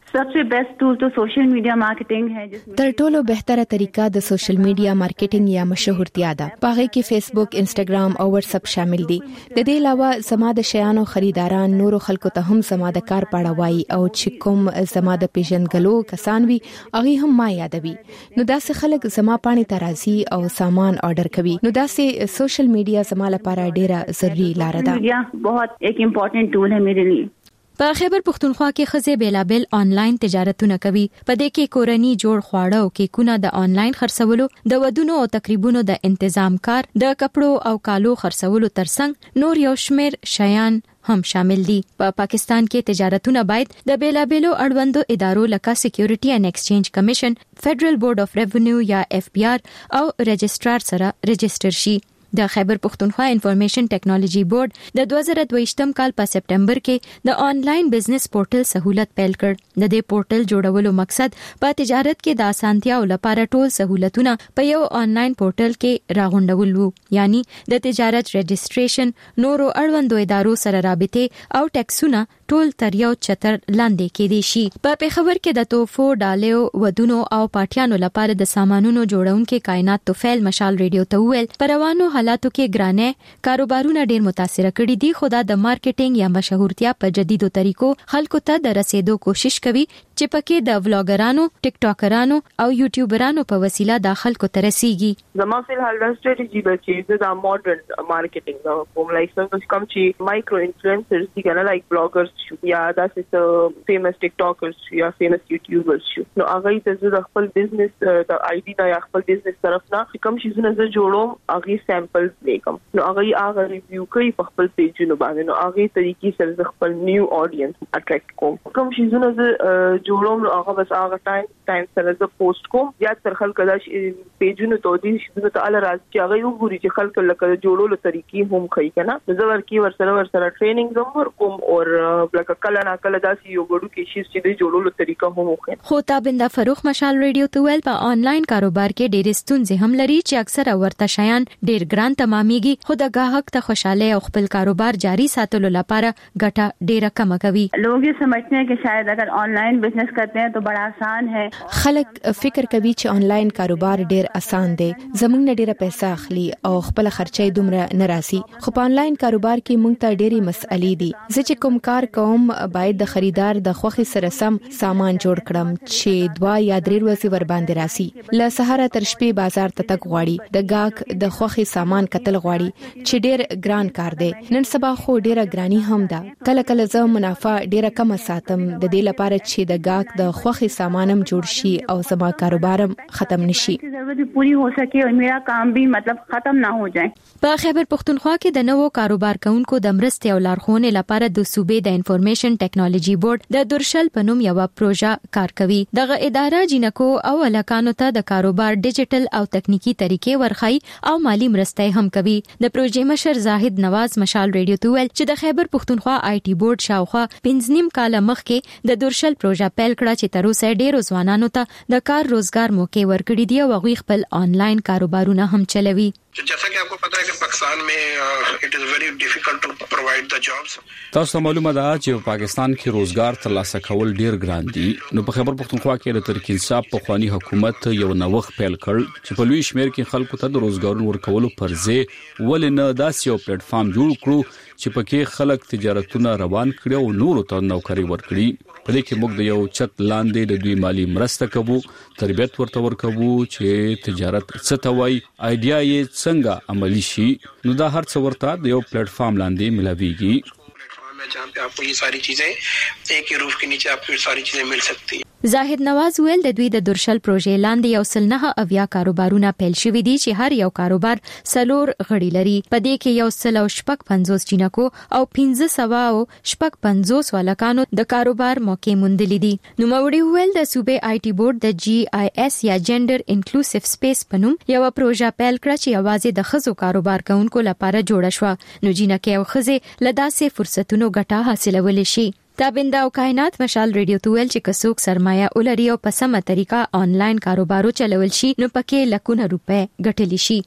सबसे बेस्ट टूल तो सोशल मीडिया मार्केटिंग है जिसमें تر ټولو بهتره طریقه د سوشل میډیا مارکیټینګ یا مشهورتیا ده. پاغه کې فیسبوک، انسټاګرام او واتس اپ شامل دي. د دې علاوه زما د شیانو خریداران نورو خلکو ته هم زما د کار پاړه وایي او چې کوم زما د پیژنګلو کسان وي هغه هم ما یادوي. نو داسې خلک زما پانی ته راځي او سامان آرډر کوي. نو داسې سوشل میډیا زما لپاره ډیره ضروري لار ده. میډیا بہت ایک امپورټنٹ ټول ہے میرے لیے. په خیبر پختونخوا کې خزه بیلابل آنلاین تجارتونه کوي. په دې کې کورنی جوړ خواړه او کیکونه د آنلاین خرڅولو، د ودونو او تقریبونو د تنظیم کار، د کپړو او کالو خرڅولو ترڅنګ نور یو شمیر شیان هم شامل دي. په پا پاکستان کې تجارتونه باید د بیلابلو اړوندو ادارو لکه سکیورټي اینڈ ایکسچینج کمیشن، فدرل بورډ اف ریونیو یا اف بی آر او رجسترار سره رجستر شي. د خیبر پختونخوا انفارمیشن ټیکنالوژي بورډ د دوه زره دوه کال په سپټمبر کې د آنلاین بزنس پورټل سہولت پیل کړ. د دې پورټل جوړولو مقصد په تجارت کې د اسانتیا لپاره ټول سہولتونه په یو آنلاین پورټل کې راغونډول وو، یعنی د تجارت رجستریشن، نورو اړوندو ادارو سره رابطه او ټیکسونه ټول تر یو چتر لاندې کېدي شي. په پیښور کې د توفو، ډالیو، ودونو او پاټیانو لپاره د سامانونو جوړونکو کائنات توفیل مشال ریډیو ته ویل په روانو حالاتو کې ګرانه کاروبارونه ډیر متاثر کړي دي، خو دا د مارکیټینګ یا مشهورتیا په جديدو طریقو خلکو ته د رسیدو کوشش کوي چې پکې د ولاګرانو، ټیک ټاکرانو او یوټیوبرانو په وسیله د خلکو ته رسیږي. زما په حال د ستراتیژي بچي د ماډرن مارکیټینګ دا کوم لایک څنګه کوم چې مایکرو انفلوئنسرز دي کنه لایک بلاګرز یا داسې فیمس ټیک ټاکرز یا فیمس یوټیوبرز شو. نو هغه ته د خپل بزنس د آی ډي نه یا خپل بزنس طرف نه کوم شي زونه زه جوړوم هغه سیمپلز لیکم. نو هغه هغه ریویو کوي په خپل پیجونو باندې. نو هغه طریقې سره خپل نیو اډینس اټریکټ کوم. کوم شي زونه زه جوړوم نو هغه بس هغه ټایم ټایم سره زه پوسټ کوم یا تر خلک دا پیجونو ته دي چې ته ال راز چې هغه وګوري چې خلک لکه جوړولو طریقې هم کوي کنه. زه ورکی ور سره ور سره ټریننګ زمور کوم او لکه کله نه کله داسې یو ګړو کې شي چې د جوړولو طریقه هم وخت. خو تابنده فروخ مشال ریډیو ته ویل په آنلاین کاروبار کې ډېر ستونزې هم لري چې اکثره ورته شیان ډېر ګران تمامېږي، خو د گاهک ته خوشاله او خپل کاروبار جاری ساتلو لپاره ګټه ډېره کم کوي. لوگ یہ سمجھتے ہیں کہ شاید اگر آنلاین بزنس کرتے ہیں تو بڑا آسان ہے. خلک فکر کوي چې آنلاین کاروبار ډېر آسان دی، زموږ نه ډېره پیسې اخلي او خپل خرچې دومره نه راسي. خو په آنلاین کاروبار کې موږ ته ډېری مسئلې دي. زه چې کوم کار کوم باید د خریدار د خوخي سره سم سامان جوړ کړم چې دوا یا درې ورځې ور باندې راسي. له سهار تر شپې بازار ته تک غواړي، د گاک د خوخي سامان کتل غواړي چې ډېر ګران کار دی. نن سبا خو ډېره ګرانی هم ده. کله کله زه منافع ډېره کم ساتم د دې لپاره چې د گاک د خوخي سامانم جوړ شي او زما کاروبارم ختم نشي. ضرورت پوری हो सके और मेरा काम भी मतलब ختم نه हो जाए. په خیبر پختونخوا کې د نوو کاروبار کوونکو د مرستې او لارښوونې لپاره د صوبې د انفارمیشن ټیکنالوژي بورډ د درشل په نوم یو پروژه کار کوي. دغه اداره جنکو او الکانو ته د کاروبار ډیجیټل او تکنیکی طریقې ورخای او مالی مرستې هم کوي. د پروژې مشر زاهد نواز مشال ریډیو ته ویل چې د خیبر پختونخوا آی ټي بورډ شاوخوا پنځه نیم کال مخکې د درشل پروژه پیل کړه چې تر اوسه ډیرو ځوانانو ته د کار روزګار موقع ورکړي دي او هغوی خپل آنلاین کاروبارونه هم چلوي. जैसा कि आपको पता है कि पाकिस्तान में it is very difficult to provide the jobs. تاسو معلومه ده چې په پاکستان کې روزګار ترلاسه کول ډیر ګران دي. نو په خیبر پختونخوا کې د تحریک انصاف په خواني حکومت یو نوښت پیل کړ چې په لوی شمیر کې خلکو ته د روزګارونو ورکولو پر ځای ولې نه داسې یو پلیټ فارم جوړ کړو چې پکې خلک تجارتونه روان کړي او نورو ته نوکری ورکړي. په دې کې موږ د یو چت لاندې د دوی مالی مرسته کوو، تربیت ورته ورکوو چې تجارت څه ته وایي، آیډیا یې څنګه عملی شي. نو دا هر څه ورته د یو پلیټ فارم لاندې ملاويږي जहाँ पे आपको ये सारी चीजें एक ही रूफ के नीचे आपको ये सारी चीजें मिल सकती हैं. زاهد نواز ویل د دوی د درشل پروژې لاندې یو سل نه اویا کاروبارونه پیل شوي دي چې هر یو کاروبار سلور غړي لري. په دې کې یو سل او شپږ پنځوس جنکو او پنځه سوه او شپږ پنځوس والکانو د کاروبار موقع موندلې دي. نو موري ویل د صوبې آی ټي بورډ د جی آی اس یا جندر انکلوسیو سپیس په نوم یو پروژه پیل کړه چې یوازې د خزو کاروبار کوونکو لپاره جوړه شوه. نو جنکه او خزه لداسې فرصتونو ګټه حاصلول شي. تابنده او کائنات مشال ریډیو ته ویل چې کڅوک سرمایه ولري او په سمه طریقه آنلاین کاروبارو چلول شي نو پکې لکونه روپے ګټلی شي.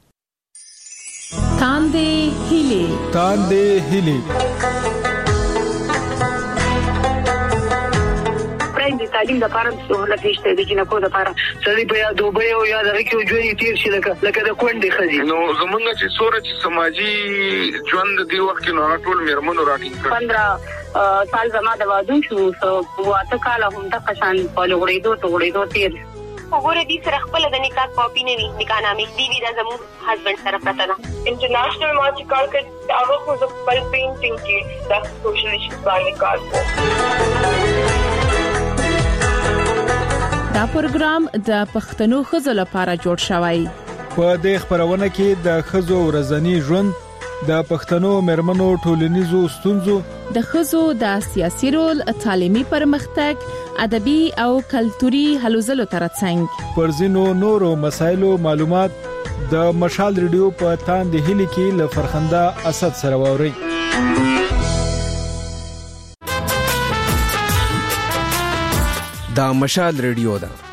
تاندې هیلي تاندې هیلي تعلیم د لپاره سہولت نشته د جنکو د لپاره سړي په یا دوبه او یا دغه کې ژوند تیر شي لکه لکه د کونډې خزي نو زمونږ چې سوره چې سماجی ژوند دی وخت کې نو ټول میرمنو راټینګ کړ پندرہ سال زما د واده شو سو واته کال هم د قشان په لغړېدو ته وړېدو تیر وګوره دې سره خپل د نکاح کاپی نه وي نکاح نامې دی وی دا زموږ هسبند سره پته ده انټرنیشنل ما چې کار کړ هغه خو د خپل پینټینګ کې د سوشل ایشوز باندې کار کوي دا پروګرام د پښتنو خزو لپاره جوړ شوی په دې خبرونه کې د خزو ورځنی ژوند د پښتنو مرمنو ټولنیزو ستونزو د خزو د سیاسي رول تعلیمي پرمختګ ادبي او کلتوري هلو ځلو ترڅنګ پر ځینو نورو مسایلو معلومات د مشال ریډیو په تاند هلي کې ل فرخنده اسد سره ووري دا مشال ریډیو ده